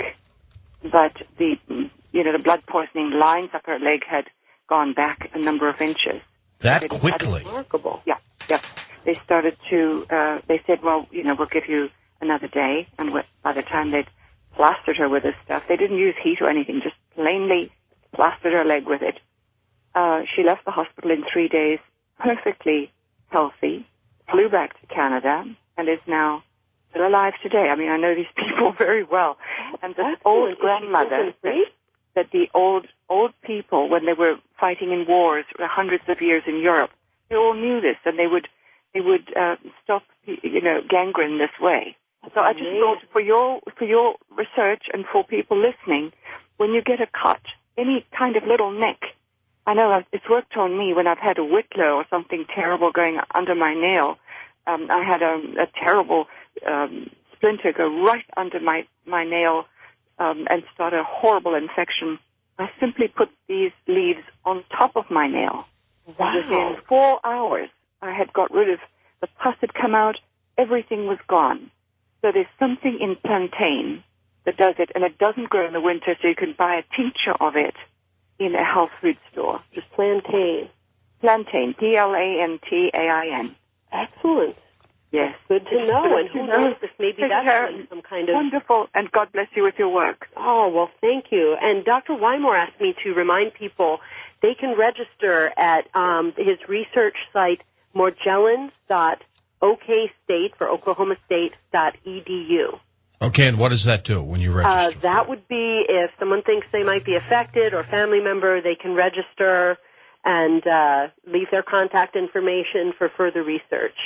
but the, you know, the blood poisoning lines up her leg had gone back a number of inches. That It quickly? Remarkable. Yeah, yeah. They started to, uh, they said, well, you know, we'll give you another day. And wh- by the time they'd plastered her with this stuff, they didn't use heat or anything, just plainly plastered her leg with it. Uh, she left the hospital in three days, perfectly healthy, flew back to Canada, and is now still alive today. I mean, I know these people very well. And this old grandmother said that the old old people, when they were fighting in wars hundreds of years in Europe, they all knew this, and they would they would uh, stop, you know, gangrene this way. So I just thought, for your for your research and for people listening, when you get a cut, any kind of little nick, I know I've, it's worked on me when I've had a whitlow or something terrible going under my nail. Um, I had a, a terrible um, splinter go right under my, my nail um, and start a horrible infection. I simply put these leaves on top of my nail. Wow. Within four hours, I had got rid of, the pus had come out, everything was gone. So there's something in plantain that does it, and it doesn't grow in the winter, so you can buy a tincture of it in a health food store. Just plantain. Plantain, P L A N T A I N. Excellent. Yes. Good to know. Good And to who know. knows if maybe Take that's care. like some kind of... Wonderful, and God bless you with your work. Oh, well, thank you. And Doctor Wymore asked me to remind people they can register at um, his research site, morgellons dot o k state for Oklahoma State dot e d u. Okay, and what does that do when you register? Uh, that would be if someone thinks they might be affected or family member, they can register and uh, leave their contact information for further research.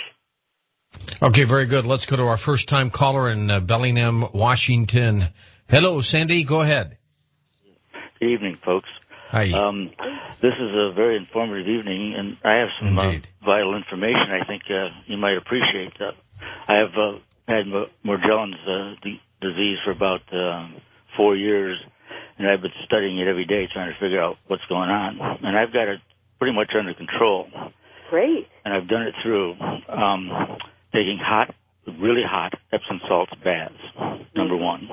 Okay, very good. Let's go to our first-time caller in uh, Bellingham, Washington. Hello, Sandy. Go ahead. Good evening, folks. Hi. Um, this is a very informative evening, and I have some uh, vital information I think uh, you might appreciate. Uh, I have uh, had Morgellons uh, d- disease for about uh, four years, and I've been studying it every day, trying to figure out what's going on. And I've got it pretty much under control. Great. And I've done it through um, taking hot, really hot Epsom salts baths, number one.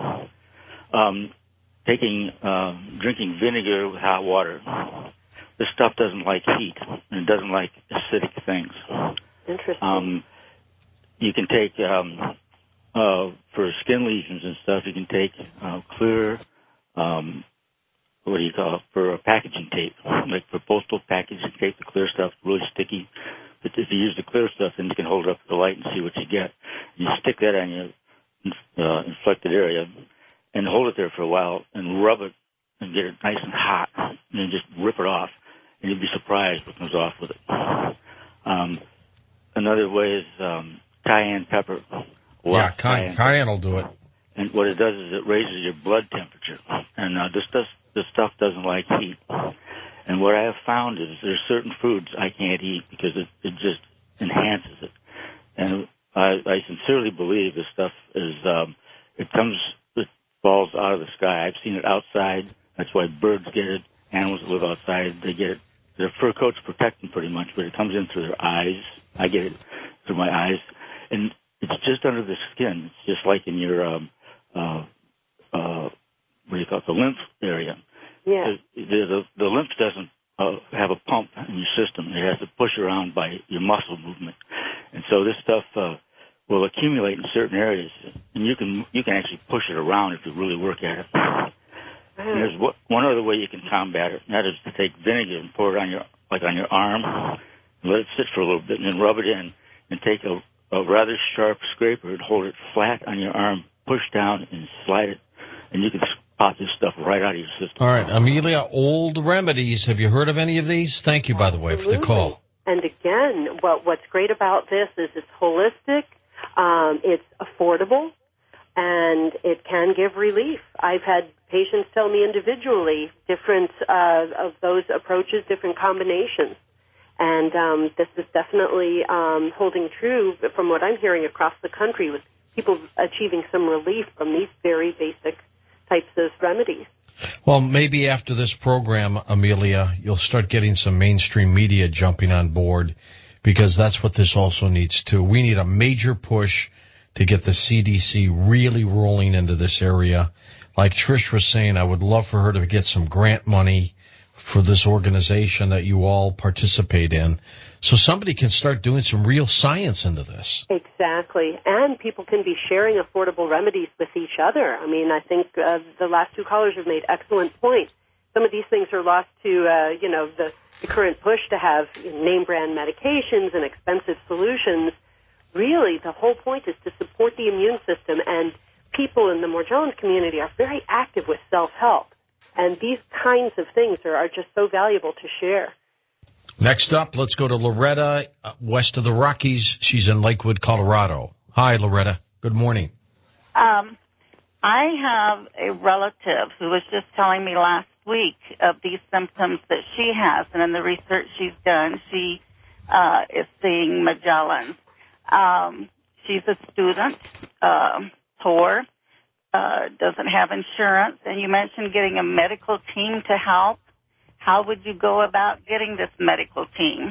Um, taking, uh, drinking vinegar with hot water. This stuff doesn't like heat, and it doesn't like acidic things. Interesting. Um, you can take, um, uh, for skin lesions and stuff, you can take uh, clear, um, what do you call it, for packaging tape. Like for postal packaging tape, the clear stuff, really sticky. But if you use the clear stuff, then you can hold it up to the light and see what you get. You stick that on your uh, inflected area and hold it there for a while and rub it and get it nice and hot, and then just rip it off, and you'll be surprised what comes off with it. Um, another way is um, cayenne pepper. Yeah, cayenne, cayenne will do it. And what it does is it raises your blood temperature, and uh, this does this stuff doesn't like heat. And what I have found is there's certain foods I can't eat because it, it just enhances it. And I, I sincerely believe this stuff is um, it comes it falls out of the sky. I've seen it outside. That's why birds get it. Animals that live outside, they get it. Their fur coats protect them pretty much, but it comes in through their eyes. I get it through my eyes, and it's just under the skin. It's just like in your um, uh, uh, what do you call it, the lymph area. Yeah. The, the, the lymph doesn't uh, have a pump in your system. It has to push around by your muscle movement, and so this stuff uh, will accumulate in certain areas, and you can you can actually push it around if you really work at it. And there's one other way you can combat it, and that is to take vinegar and pour it on your like on your arm, and let it sit for a little bit, and then rub it in, and take a, a rather sharp scraper and hold it flat on your arm, push down and slide it, and you can pop this stuff right out of your system. All right, Amelia, old remedies. Have you heard of any of these? Thank you, by the way, Absolutely. for the call. And again, what, what's great about this is it's holistic, um, it's affordable, and it can give relief. I've had patients tell me individually different uh, of those approaches, different combinations. And um, this is definitely um, holding true from what I'm hearing across the country with people achieving some relief from these very basic types of remedies. Well, maybe after this program, Amelia, you'll start getting some mainstream media jumping on board, because that's what this also needs too. We need a major push to get the C D C really rolling into this area. Like Trish was saying, I would love for her to get some grant money for this organization that you all participate in, so somebody can start doing some real science into this. Exactly. And people can be sharing affordable remedies with each other. I mean, I think uh, the last two callers have made excellent points. Some of these things are lost to, uh, you know, the, the current push to have you know, name-brand medications and expensive solutions. Really, the whole point is to support the immune system, and people in the Morgellons community are very active with self-help. And these kinds of things are, are just so valuable to share. Next up, let's go to Loretta, uh, west of the Rockies. She's in Lakewood, Colorado. Hi, Loretta. Good morning. Um, I have a relative who was just telling me last week of these symptoms that she has, and in the research she's done, she uh, is seeing Magellan's. Um, she's a student, uh, poor, uh, doesn't have insurance, and you mentioned getting a medical team to help. How would you go about getting this medical team?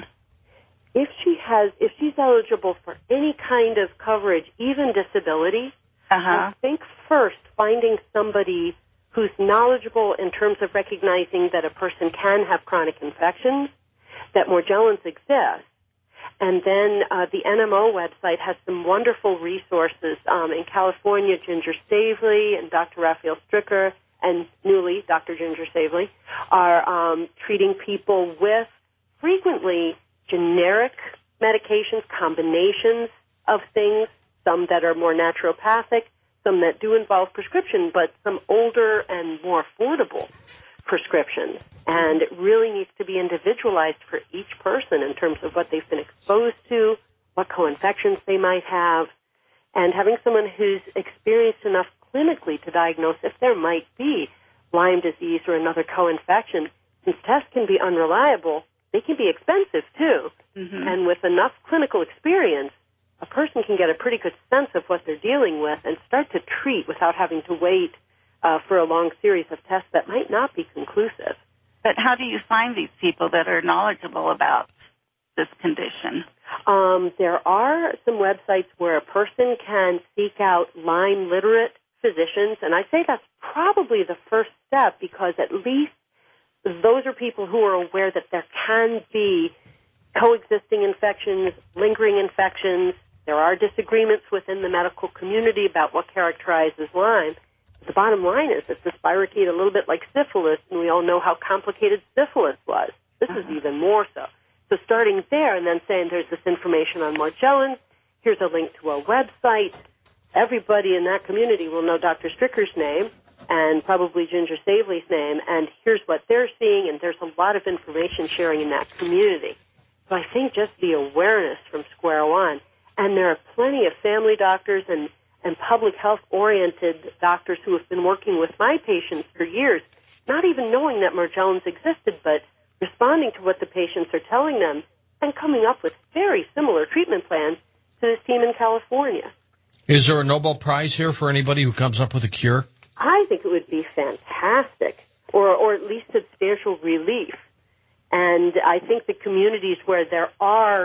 If she has, if she's eligible for any kind of coverage, even disability, uh-huh. I think first finding somebody who's knowledgeable in terms of recognizing that a person can have chronic infections, that Morgellons exists. And then uh, the N M O website has some wonderful resources. Um, in California, Ginger Stavely and Doctor Raphael Stricker, and newly Doctor Ginger Stavely, are um, treating people with frequently generic medications, combinations of things, some that are more naturopathic, some that do involve prescription, but some older and more affordable prescriptions. And it really needs to be individualized for each person in terms of what they've been exposed to, what co-infections they might have, and having someone who's experienced enough clinically to diagnose if there might be Lyme disease or another co-infection. Since tests can be unreliable, they can be expensive too. Mm-hmm. And with enough clinical experience, a person can get a pretty good sense of what they're dealing with and start to treat without having to wait uh, for a long series of tests that might not be conclusive. But how do you find these people that are knowledgeable about this condition? Um, there are some websites where a person can seek out Lyme literate physicians, and I say that's probably the first step, because at least those are people who are aware that there can be coexisting infections, lingering infections. There are disagreements within the medical community about what characterizes Lyme. But the bottom line is it's a spirochete a little bit like syphilis, and we all know how complicated syphilis was. This uh-huh. is even more so. So starting there and then saying there's this information on Morgellons, here's a link to a website. Everybody in that community will know Doctor Stricker's name and probably Ginger Stavely's name, and here's what they're seeing, and there's a lot of information sharing in that community. So I think just the awareness from square one, and there are plenty of family doctors and, and public health-oriented doctors who have been working with my patients for years, not even knowing that Morgellons existed, but responding to what the patients are telling them and coming up with very similar treatment plans to this team in California. Is there a Nobel Prize here for anybody who comes up with a cure? I think it would be fantastic, or, or at least substantial relief. And I think the communities where there are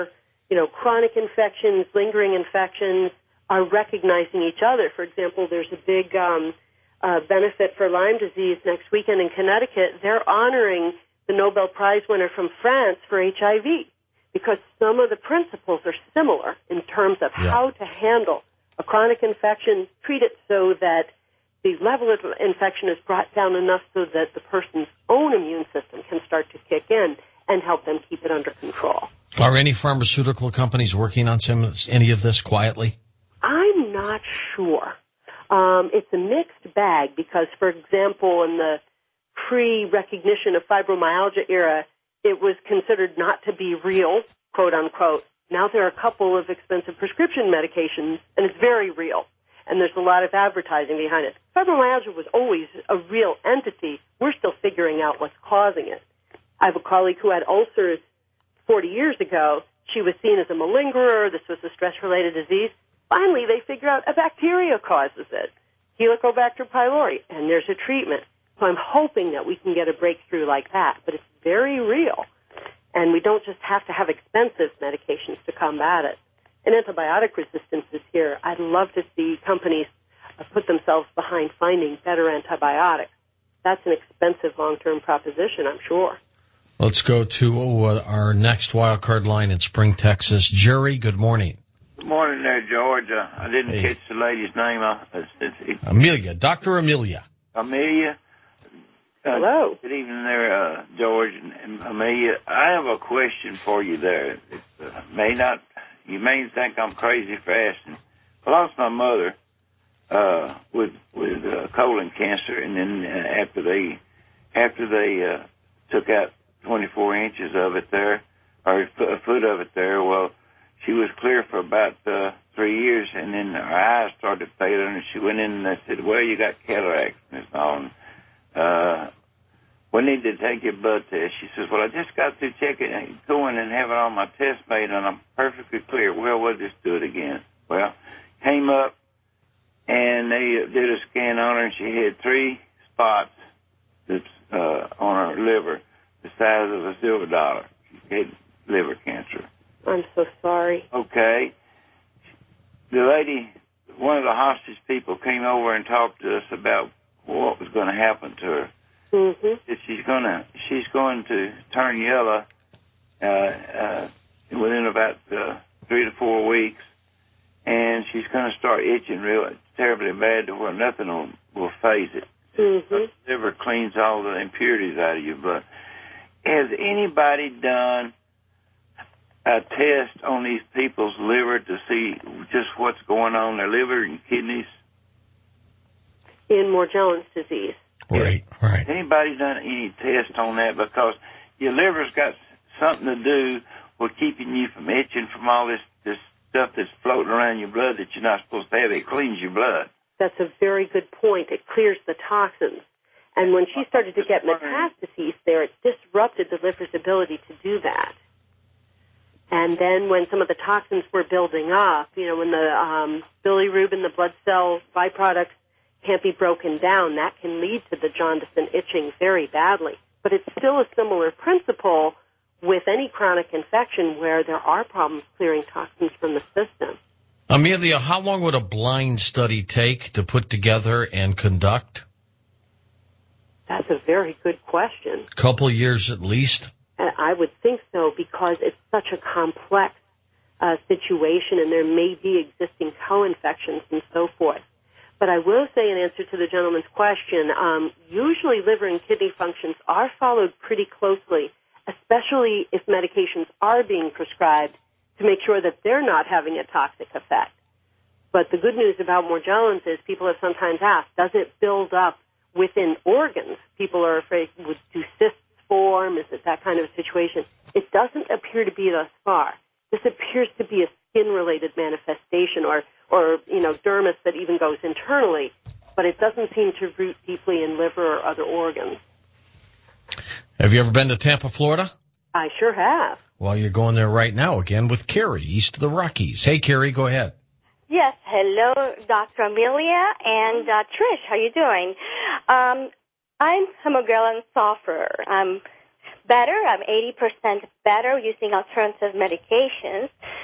you know, chronic infections, lingering infections are recognizing each other. For example, there's a big um, uh, benefit for Lyme disease next weekend in Connecticut. They're honoring the Nobel Prize winner from France for H I V because some of the principles are similar in terms of yeah. how to handle a chronic infection, treat it so that the level of infection is brought down enough so that the person's own immune system can start to kick in and help them keep it under control. Are any pharmaceutical companies working on some, any of this quietly? I'm not sure. Um, it's a mixed bag because, for example, in the pre-recognition of fibromyalgia era, it was considered not to be real, quote unquote. Now there are a couple of expensive prescription medications, and it's very real. And there's a lot of advertising behind it. Fibromyalgia was always a real entity. We're still figuring out what's causing it. I have a colleague who had ulcers forty years ago. She was seen as a malingerer. This was a stress-related disease. Finally, they figure out a bacteria causes it, Helicobacter pylori, and there's a treatment. So I'm hoping that we can get a breakthrough like that. But it's very real, and we don't just have to have expensive medications to combat it. And antibiotic resistance is here. I'd love to see companies put themselves behind finding better antibiotics. That's an expensive long-term proposition, I'm sure. Let's go to uh, our next wild card line in Spring, Texas. Jerry, good morning. Good morning there, George. Uh, I didn't hey. catch the lady's name. Uh, it's, it's, it's Amelia, Doctor Amelia. Amelia. Uh, Hello. Good evening there, uh, George and, and Amelia. I have a question for you there. It uh, may not... You may think I'm crazy for asking. I lost my mother uh, with with uh, colon cancer, and then uh, after they after they uh, took out twenty-four inches of it there, or a foot of it there, well, she was clear for about uh, three years, and then her eyes started failing, and she went in and they said, "Well, you got cataracts." And it's on. Uh, We need to take your blood test. She says, well, I just got through checking and going and having all my tests made, and I'm perfectly clear. Well, we'll just do it again. Well, came up, and they did a scan on her, and she had three spots that's, uh, on her liver the size of a silver dollar. She had liver cancer. I'm so sorry. Okay. The lady, one of the hospice people, came over and talked to us about what was going to happen to her. Mm-hmm. She's gonna she's going to turn yellow uh, uh, within about uh, three to four weeks, and she's going to start itching real terribly bad to where nothing will, will phase it. Mm-hmm. The liver cleans all the impurities out of your blood. Has anybody done a test on these people's liver to see just what's going on in their liver and kidneys? In Morgellons disease. Right, right. Anybody done any test on that? Because your liver's got something to do with keeping you from itching from all this, this stuff that's floating around your blood that you're not supposed to have. It cleans your blood. That's a very good point. It clears the toxins. And when she started to get metastases there, it disrupted the liver's ability to do that. And then when some of the toxins were building up, you know, when the um, bilirubin, the blood cell byproducts, can't be broken down, that can lead to the jaundice and itching very badly. But it's still a similar principle with any chronic infection where there are problems clearing toxins from the system. Amelia, how long would a blind study take to put together and conduct? That's a very good question. A couple years at least? I would think so because it's such a complex uh, situation and there may be existing co-infections and so forth. But I will say in answer to the gentleman's question, um, usually liver and kidney functions are followed pretty closely, especially if medications are being prescribed to make sure that they're not having a toxic effect. But the good news about Morgellons is people have sometimes asked, does it build up within organs? People are afraid, would do cysts form? Is it that kind of a situation? It doesn't appear to be thus far. This appears to be a skin-related manifestation or or, you know, dermis that even goes internally, but it doesn't seem to root deeply in liver or other organs. Have you ever been to Tampa, Florida? I sure have. Well, you're going there right now again with Carrie, east of the Rockies. Hey, Carrie, go ahead. Yes, hello, Doctor Amelia and uh, Trish. How you doing? Um, I'm a Morgellons sufferer. I'm better. I'm eighty percent better using alternative medications.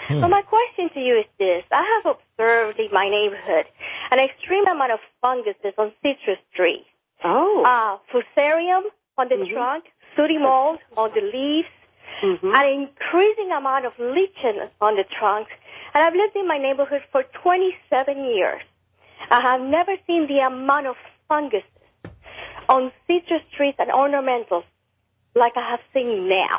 Hmm. So my question to you is this. I have observed in my neighborhood an extreme amount of funguses on citrus trees. Oh. Uh, fusarium on the mm-hmm. trunk, sooty mold on the leaves, mm-hmm. an increasing amount of lichen on the trunk. And I've lived in my neighborhood for twenty-seven years. I have never seen the amount of fungus on citrus trees and ornamentals like I have seen now.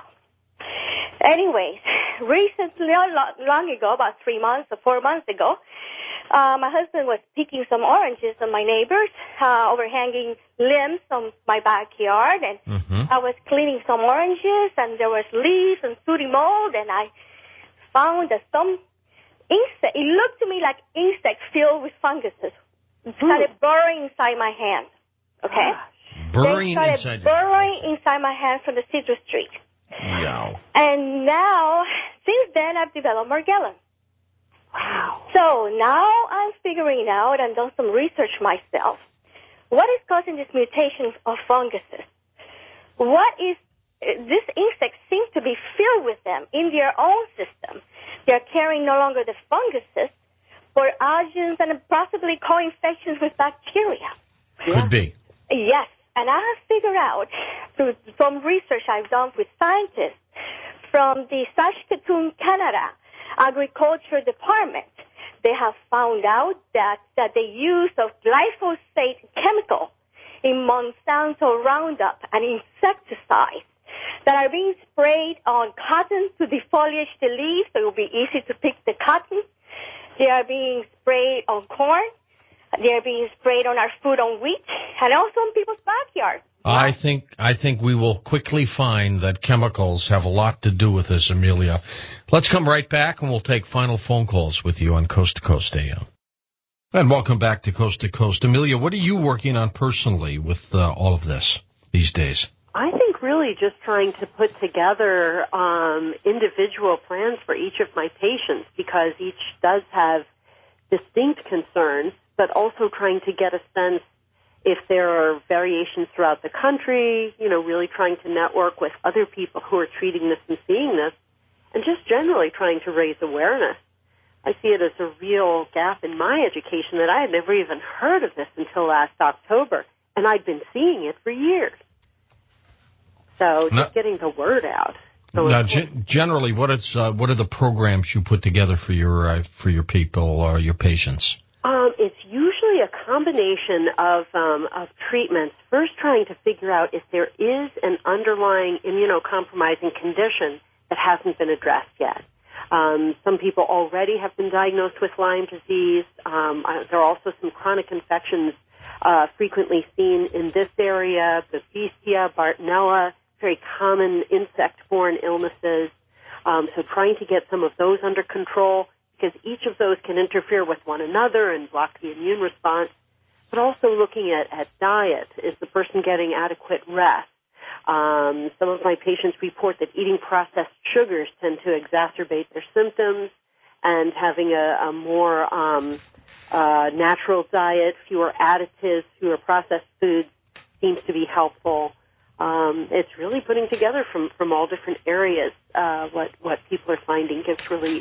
Anyways, recently, long ago, about three months or four months ago, uh, my husband was picking some oranges on my neighbors, uh, overhanging limbs on my backyard, and mm-hmm. I was cleaning some oranges, and there was leaves and sooty mold, and I found that some insect, it looked to me like insects filled with funguses, started burrowing inside my hand. Okay? Burrowing they inside burrowing inside my hand from the citrus tree. Yeah. And now, since then, I've developed Morgellons. Wow. So now I'm figuring out and done some research myself. What is causing this mutation of funguses? What is, this insect seems to be filled with them in their own system. They're carrying no longer the funguses, but algae and possibly co-infections with bacteria. Could yeah. be. Yes. And I have figured out, through some research I've done with scientists from the Saskatoon, Canada Agriculture Department, they have found out that, that the use of glyphosate chemical in Monsanto Roundup and insecticides that are being sprayed on cotton to defoliate the leaves so it will be easy to pick the cotton. They are being sprayed on corn. They're being sprayed on our food, on wheat, and also in people's backyards. I think I think we will quickly find that chemicals have a lot to do with this, Amelia. Let's come right back, and we'll take final phone calls with you on Coast to Coast A M. And welcome back to Coast to Coast. Amelia, what are you working on personally with uh, all of this these days? I think really just trying to put together um, individual plans for each of my patients, because each does have distinct concerns, but also trying to get a sense if there are variations throughout the country, you know, really trying to network with other people who are treating this and seeing this, and just generally trying to raise awareness. I see it as a real gap in my education that I had never even heard of this until last October, and I'd been seeing it for years. So just now, getting the word out. So now, g- generally, what is uh, what are the programs you put together for your uh, for your people or your patients? Um, it's usually a combination of um, of treatments. First, trying to figure out if there is an underlying immunocompromising condition that hasn't been addressed yet. Um, some people already have been diagnosed with Lyme disease. Um, uh, there are also some chronic infections uh, frequently seen in this area, Babesia, Bartonella, very common insect-borne illnesses. Um, so trying to get some of those under control, because each of those can interfere with one another and block the immune response. But also looking at, at diet. Is the person getting adequate rest? Um, some of my patients report that eating processed sugars tend to exacerbate their symptoms, and having a, a more um, uh, natural diet, fewer additives, fewer processed foods seems to be helpful. Um, it's really putting together from, from all different areas uh, what, what people are finding gives relief.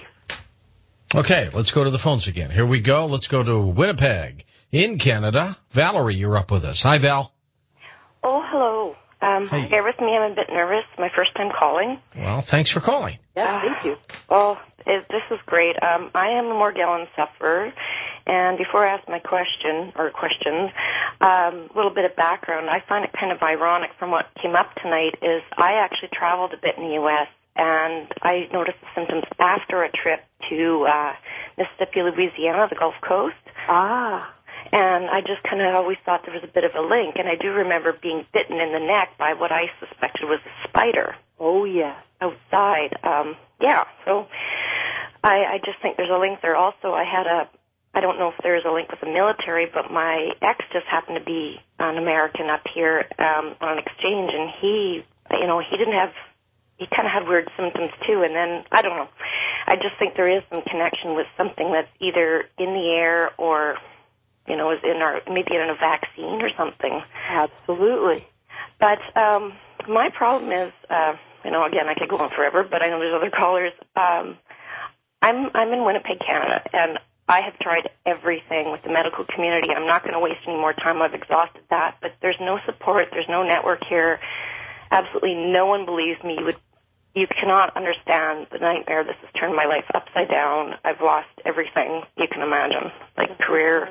Okay, let's go to the phones again. Here we go. Let's go to Winnipeg in Canada. Valerie, you're up with us. Hi, Val. Oh, hello. Um, hey. Bear with me. I'm a bit nervous. My first time calling. Well, thanks for calling. Yeah, thank you. Well, it, this is great. Um, I am a Morgellons sufferer. And before I ask my question, or questions, um, a little bit of background. I find it kind of ironic from what came up tonight is I actually traveled a bit in the U S, and I noticed the symptoms after a trip to uh, Mississippi, Louisiana, the Gulf Coast. Ah. And I just kind of always thought there was a bit of a link. And I do remember being bitten in the neck by what I suspected was a spider. Oh, yeah. Outside. Um, yeah, so I, I just think there's a link there. Also, I had a, I don't know if there's a link with the military, but my ex just happened to be an American up here um, on an exchange, and he, you know, he didn't have, he kind of had weird symptoms too, and then, I don't know. I just think there is some connection with something that's either in the air or, you know, is in our, maybe in a vaccine or something. Absolutely. But um, my problem is, uh, you know, again, I could go on forever, but I know there's other callers. Um, I'm I'm in Winnipeg, Canada, and I have tried everything with the medical community. I'm not going to waste any more time. I've exhausted that, but there's no support. There's no network here. Absolutely no one believes me. You would, you cannot understand the nightmare. This has turned my life upside down. I've lost everything you can imagine, like career,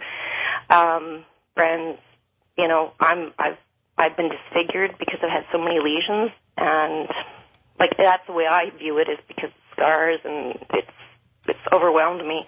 um, friends. You know, I'm I've I've been disfigured because I've had so many lesions, and like that's the way I view it, is because of scars, and it's it's overwhelmed me.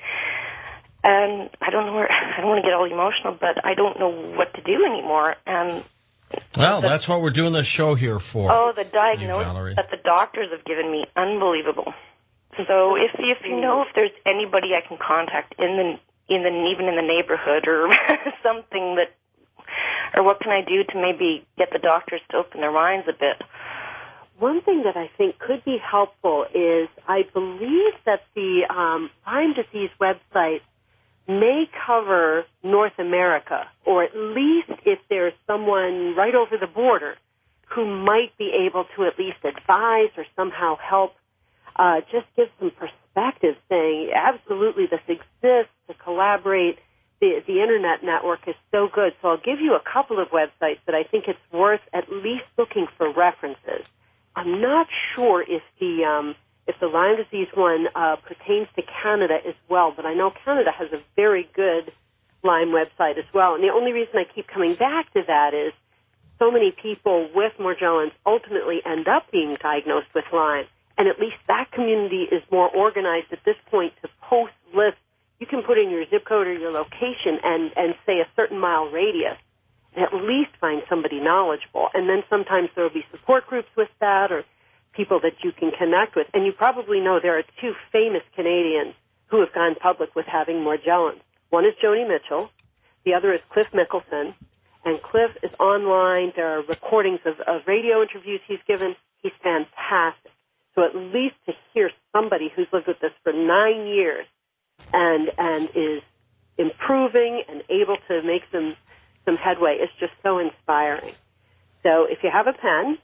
And I don't know where, I don't want to get all emotional, but I don't know what to do anymore. And well, the, that's what we're doing this show here for. Oh, the diagnosis that the doctors have given me, unbelievable. So if if you know if there's anybody I can contact in the in the even in the neighborhood or something that, or what can I do to maybe get the doctors to open their minds a bit? One thing that I think could be helpful is I believe that the um, Lyme disease website may cover North America, or at least if there's someone right over the border who might be able to at least advise or somehow help, uh, just give some perspective, saying absolutely this exists, to collaborate. The, the Internet network is so good. So I'll give you a couple of websites that I think it's worth at least looking for references. I'm not sure if the um, if the Lyme disease one uh, pertains to Canada as well, but I know Canada has a very good Lyme website as well. And the only reason I keep coming back to that is so many people with Morgellons ultimately end up being diagnosed with Lyme, and at least that community is more organized at this point to post lists. You can put in your zip code or your location and, and say a certain mile radius, and at least find somebody knowledgeable. And then sometimes there will be support groups with that, or people that you can connect with. And you probably know there are two famous Canadians who have gone public with having Morgellons. One is Joni Mitchell. The other is Cliff Mickelson. And Cliff is online. There are recordings of, of radio interviews he's given. He's fantastic. So at least to hear somebody who's lived with this for nine years and and is improving and able to make some, some headway is just so inspiring. So if you have a pen,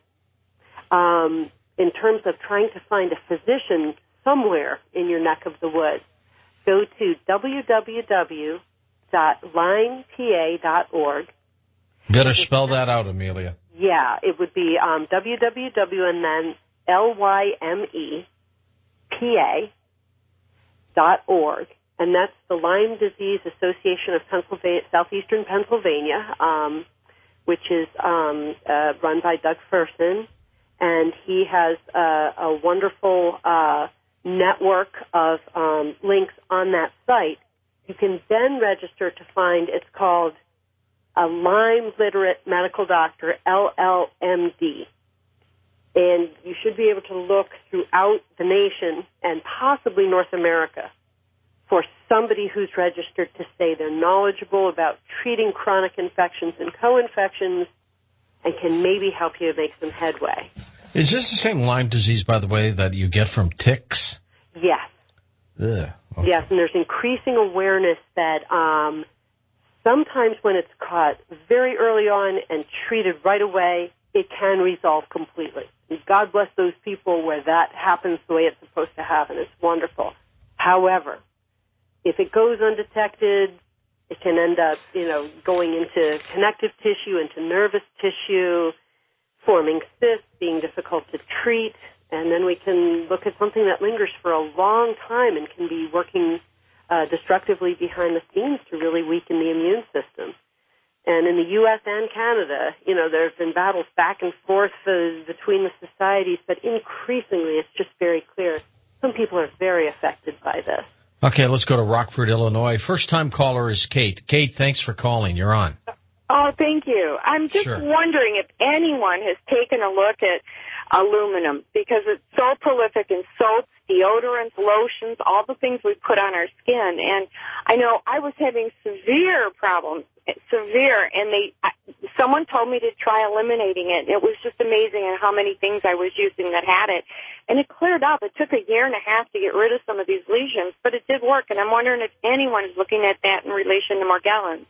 um, in terms of trying to find a physician somewhere in your neck of the woods, go to w w w dot lyme p a dot org. Better spell that out, Amelia. Yeah, it would be um, www and then L Y M E P A dot org, and that's the Lyme Disease Association of Pennsylvania, Southeastern Pennsylvania, um, which is um, uh, run by Doug Fersen, and he has uh, a wonderful uh, network of um, links on that site. You can then register to find, it's called a Lyme Literate Medical Doctor, L L M D. And you should be able to look throughout the nation and possibly North America for somebody who's registered to say they're knowledgeable about treating chronic infections and co-infections and can maybe help you make some headway. Is this the same Lyme disease, by the way, that you get from ticks? Yes. Ugh, okay. Yes, and there's increasing awareness that um, sometimes when it's caught very early on and treated right away, it can resolve completely. And God bless those people where that happens the way it's supposed to happen. It's wonderful. However, if it goes undetected, it can end up, you know, going into connective tissue, into nervous tissue, forming cysts, being difficult to treat, and then we can look at something that lingers for a long time and can be working uh, destructively behind the scenes to really weaken the immune system. And in the U S and Canada, you know, there have been battles back and forth uh, between the societies, but increasingly it's just very clear some people are very affected by this. Okay, let's go to Rockford, Illinois. First-time caller is Kate. Kate, thanks for calling. You're on. Oh, thank you. I'm just Sure. wondering if anyone has taken a look at aluminum, because it's so prolific in soaps, deodorants, lotions, all the things we put on our skin. And I know I was having severe problems, severe, and they someone told me to try eliminating it. It was just amazing at how many things I was using that had it. And it cleared up. It took a year and a half to get rid of some of these lesions, but it did work. And I'm wondering if anyone is looking at that in relation to Morgellons.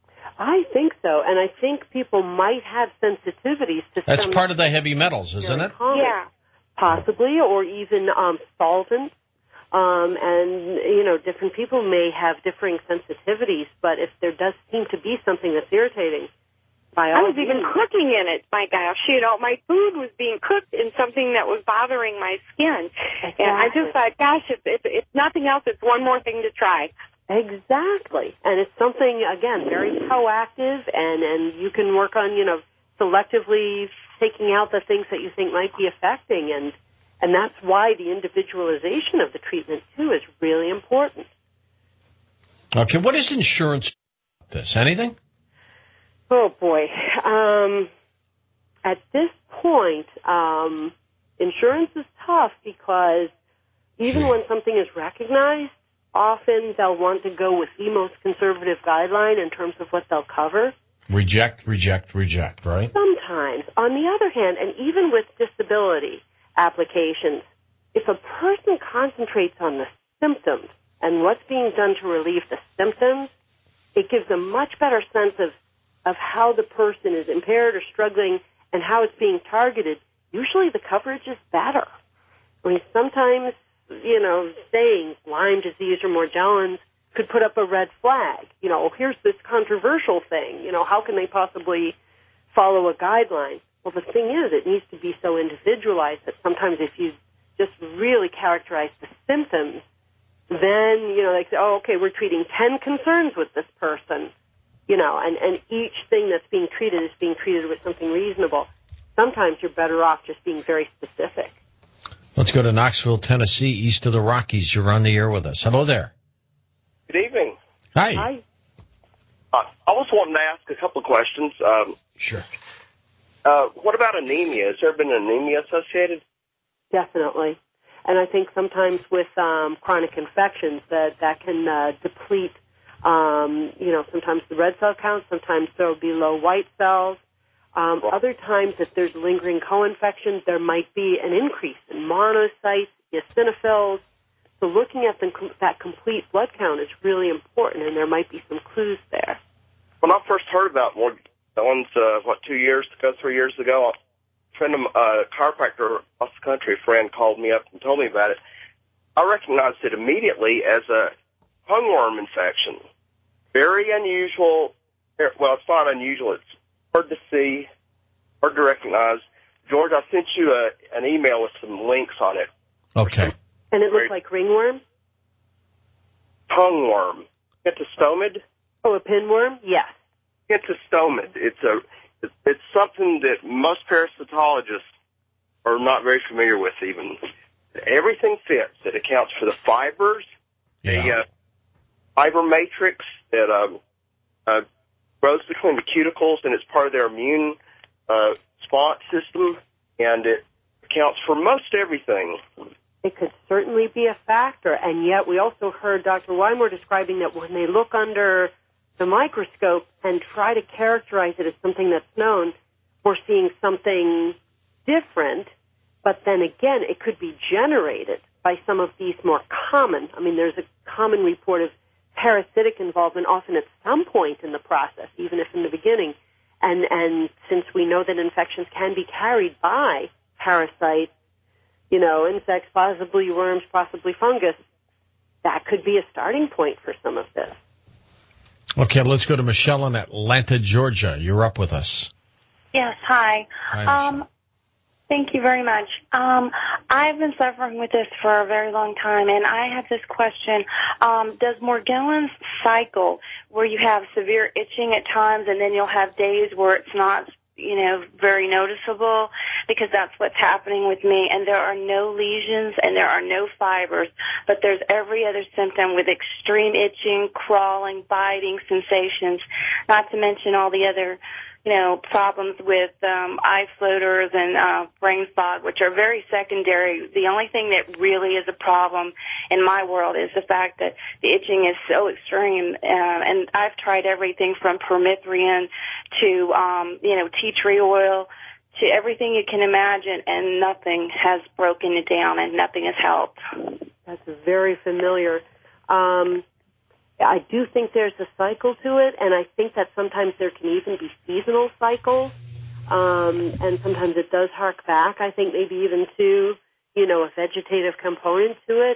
I think so, and I think people might have sensitivities to That's some part of the heavy metals, isn't it? common, Yeah. possibly, or even um, solvents. Um, and, you know, different people may have differing sensitivities, but if there does seem to be something that's irritating, by all I was even means. cooking in it, my gosh. You know, my food was being cooked in something that was bothering my skin. Exactly. And I just thought, gosh, if, if, if nothing else, it's one more thing to try. Exactly. And it's something, again, very proactive, and, and you can work on, you know, selectively taking out the things that you think might be affecting, and and that's why the individualization of the treatment, too, is really important. Okay, what is insurance this? Anything? Oh, boy. Um, at this point, um, insurance is tough because even Gee. when something is recognized, often they'll want to go with the most conservative guideline in terms of what they'll cover. Reject, reject, reject, right? Sometimes. On the other hand, and even with disability applications, if a person concentrates on the symptoms and what's being done to relieve the symptoms, it gives a much better sense of, of how the person is impaired or struggling and how it's being targeted. Usually the coverage is better. I mean, sometimes, you know, saying Lyme disease or Morgellons could put up a red flag. You know, here's this controversial thing. You know, how can they possibly follow a guideline? Well, the thing is, it needs to be so individualized that sometimes if you just really characterize the symptoms, then, you know, they say, oh, okay, we're treating ten concerns with this person, you know, and, and each thing that's being treated is being treated with something reasonable. Sometimes you're better off just being very specific. Let's go to Knoxville, Tennessee, east of the Rockies. You're on the air with us. Hello there. Good evening. Hi. Hi. Uh, I was wanting to ask a couple of questions. Um, sure. Uh, what about anemia? Has there been anemia associated? Definitely. And I think sometimes with um, chronic infections that that can uh, deplete, um, you know, sometimes the red cell count, sometimes there will be low white cells. Um, other times, if there's lingering co-infections, there might be an increase in monocytes, eosinophils. So looking at the, that complete blood count is really important, and there might be some clues there. When I first heard about Morgellons, uh, what, two years ago, three years ago, a friend of a uh, chiropractor across the country, a friend called me up and told me about it. I recognized it immediately as a hungworm infection. Very unusual. Well, it's not unusual. It's hard to see, hard to recognize. George, I sent you a, an email with some links on it. Okay. And it looks like ringworm? Tongueworm. Pentostomid? Oh, a pinworm? Yes. Pentostomid. It's a, it's something that most parasitologists are not very familiar with even. Everything fits. It accounts for the fibers, yeah. the uh, fiber matrix that uh, uh, grows between the cuticles, and it's part of their immune uh, response system, and it accounts for most everything. It could certainly be a factor, and yet we also heard Doctor Wymore describing that when they look under the microscope and try to characterize it as something that's known, we're seeing something different, but then again, it could be generated by some of these more common. I mean, there's a common report of parasitic involvement often at some point in the process, even if in the beginning. And, and since we know that infections can be carried by parasites, you know, insects, possibly worms, possibly fungus, that could be a starting point for some of this. Okay, let's go to Michelle in Atlanta, Georgia. You're up with us. Yes, hi. Hi, um, thank you very much. Um, I've been suffering with this for a very long time, and I have this question. Um, does Morgellons cycle where you have severe itching at times and then you'll have days where it's not, you know, very noticeable? Because that's what's happening with me. And there are no lesions and there are no fibers, but there's every other symptom with extreme itching, crawling, biting sensations, not to mention all the other, you know, problems with um, eye floaters and uh, brain fog, which are very secondary. The only thing that really is a problem in my world is the fact that the itching is so extreme. Uh, and I've tried everything from permethrin to, um, you know, tea tree oil to everything you can imagine, and nothing has broken it down and nothing has helped. That's very familiar. Um, I do think there's a cycle to it, and I think that sometimes there can even be seasonal cycles, um, and sometimes it does hark back, I think maybe even to, you know, a vegetative component to it.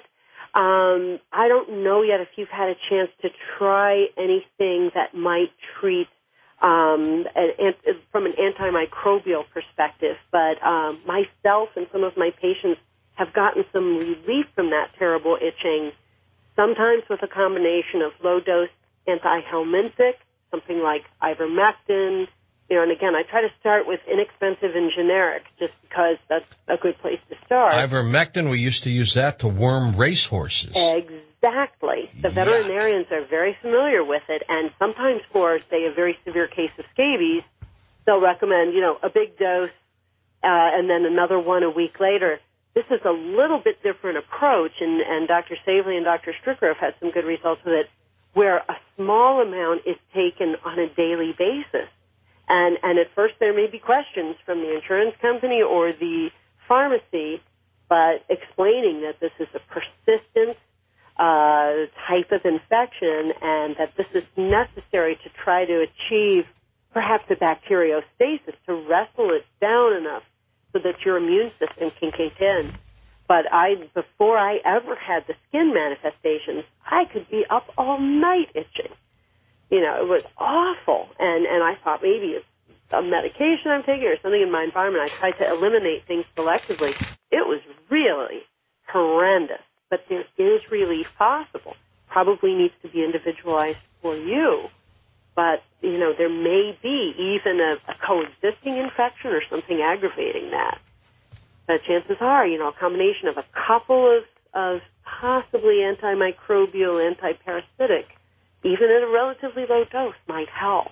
Um, I don't know yet if you've had a chance to try anything that might treat um, an, an, from an antimicrobial perspective, but um, myself and some of my patients have gotten some relief from that terrible itching, sometimes with a combination of low-dose antihelminthic, something like ivermectin. You know, and again, I try to start with inexpensive and generic just because that's a good place to start. Ivermectin, we used to use that to worm racehorses. Exactly. The Yuck. veterinarians are very familiar with it, and sometimes for, say, a very severe case of scabies, they'll recommend, you know, a big dose uh, and then another one a week later. This is a little bit different approach, and, and Doctor Savely and Doctor Stricker have had some good results with it, where a small amount is taken on a daily basis. And, and at first there may be questions from the insurance company or the pharmacy, but explaining that this is a persistent uh, type of infection and that this is necessary to try to achieve perhaps a bacteriostasis, to wrestle it down enough so that your immune system can kick in. But I, before I ever had the skin manifestations, I could be up all night itching. You know, it was awful. And, and I thought maybe it's a medication I'm taking or something in my environment. I tried to eliminate things selectively. It was really horrendous. But there is relief possible. Probably needs to be individualized for you. But, you know, there may be even a, a coexisting infection or something aggravating that. But chances are, you know, a combination of a couple of, of possibly antimicrobial, antiparasitic, even at a relatively low dose, might help.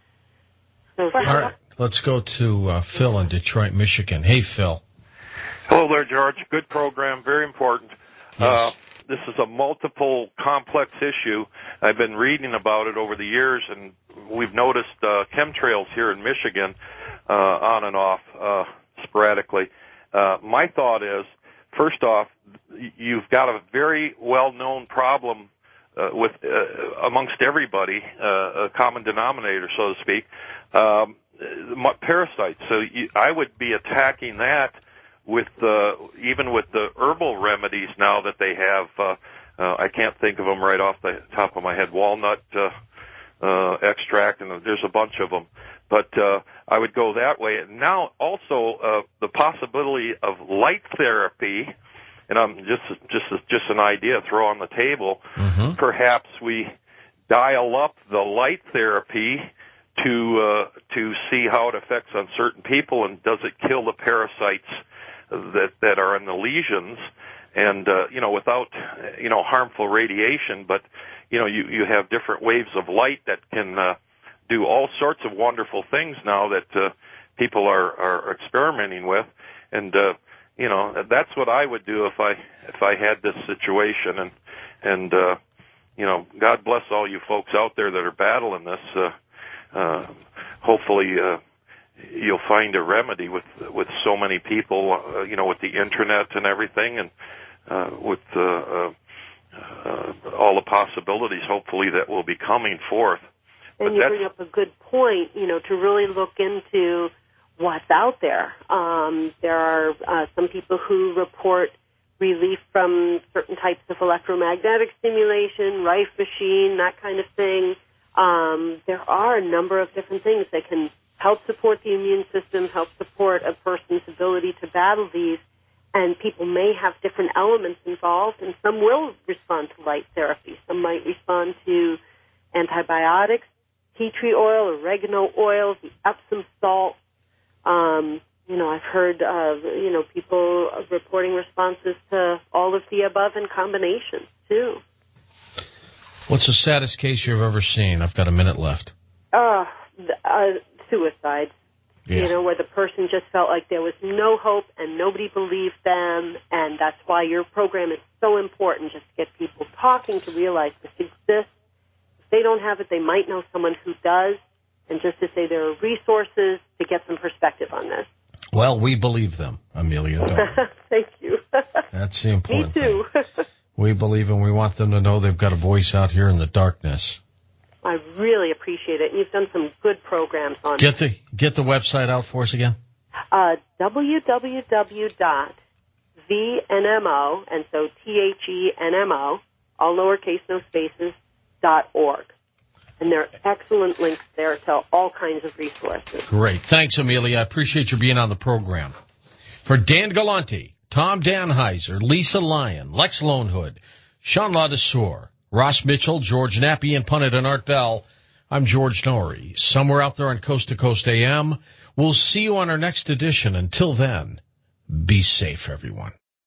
So All right, let's go to uh, Phil in Detroit, Michigan. Hey, Phil. Hello there, George. Good program, very important. Yes. Uh, this is a multiple complex issue. I've been reading about it over the years, and we've noticed uh, chemtrails here in Michigan uh, on and off uh, sporadically. Uh, my thought is, first off, you've got a very well-known problem uh, with uh, amongst everybody, uh, a common denominator, so to speak, um, parasites. So you, I would be attacking that with uh, even with the herbal remedies now that they have. Uh, uh, I can't think of them right off the top of my head. Walnut uh, uh, extract, and there's a bunch of them. But uh, I would go that way. And now also uh, the possibility of light therapy, and I'm just just just an idea throw on the table. Mm-hmm. Perhaps we dial up the light therapy to uh, to see how it affects on certain people, and does it kill the parasites that that are in the lesions, and uh, you know, without you know harmful radiation. But you know, you you have different waves of light that can uh, do all sorts of wonderful things now that uh, people are, are experimenting with, and uh, you know, that's what I would do if I if I had this situation. And and uh, you know, God bless all you folks out there that are battling this. Uh, uh, hopefully, uh, you'll find a remedy with with so many people. Uh, you know, with the internet and everything, and uh, with uh, uh, uh, all the possibilities. Hopefully, that will be coming forth. And you bring up a good point, you know, to really look into what's out there. Um, there are uh, some people who report relief from certain types of electromagnetic stimulation, Rife machine, that kind of thing. Um, there are a number of different things that can help support the immune system, help support a person's ability to battle these. And people may have different elements involved, and some will respond to light therapy. Some might respond to antibiotics, tea tree oil, oregano oil, the Epsom salt. Um, you know, I've heard, uh, you know, people reporting responses to all of the above in combination, too. What's the saddest case you've ever seen? I've got a minute left. Uh, uh, suicide. Yeah. You know, where the person just felt like there was no hope and nobody believed them, and that's why your program is so important, just to get people talking, to realize this exists. If they don't have it, they might know someone who does, and just to say there are resources to get some perspective on this. Well, we believe them, Amelia. Don't we? Thank you. That's the important Me too. thing. We believe and we want them to know they've got a voice out here in the darkness. I really appreciate it. You've done some good programs on Get the get the website out for us again. Uh, w w w dot V N M O, and so T H E N M O, all lowercase, no spaces, dot org. And there are excellent links there to all kinds of resources. Great. Thanks, Amelia. I appreciate you being on the program. For Dan Galante, Tom Danheiser, Lisa Lyon, Lex Lonehood, Sean Ladesseur, Ross Mitchell, George Nappy, and Pundit and Art Bell, I'm George Norrie. Somewhere out there on Coast to Coast A M. We'll see you on our next edition. Until then, be safe, everyone.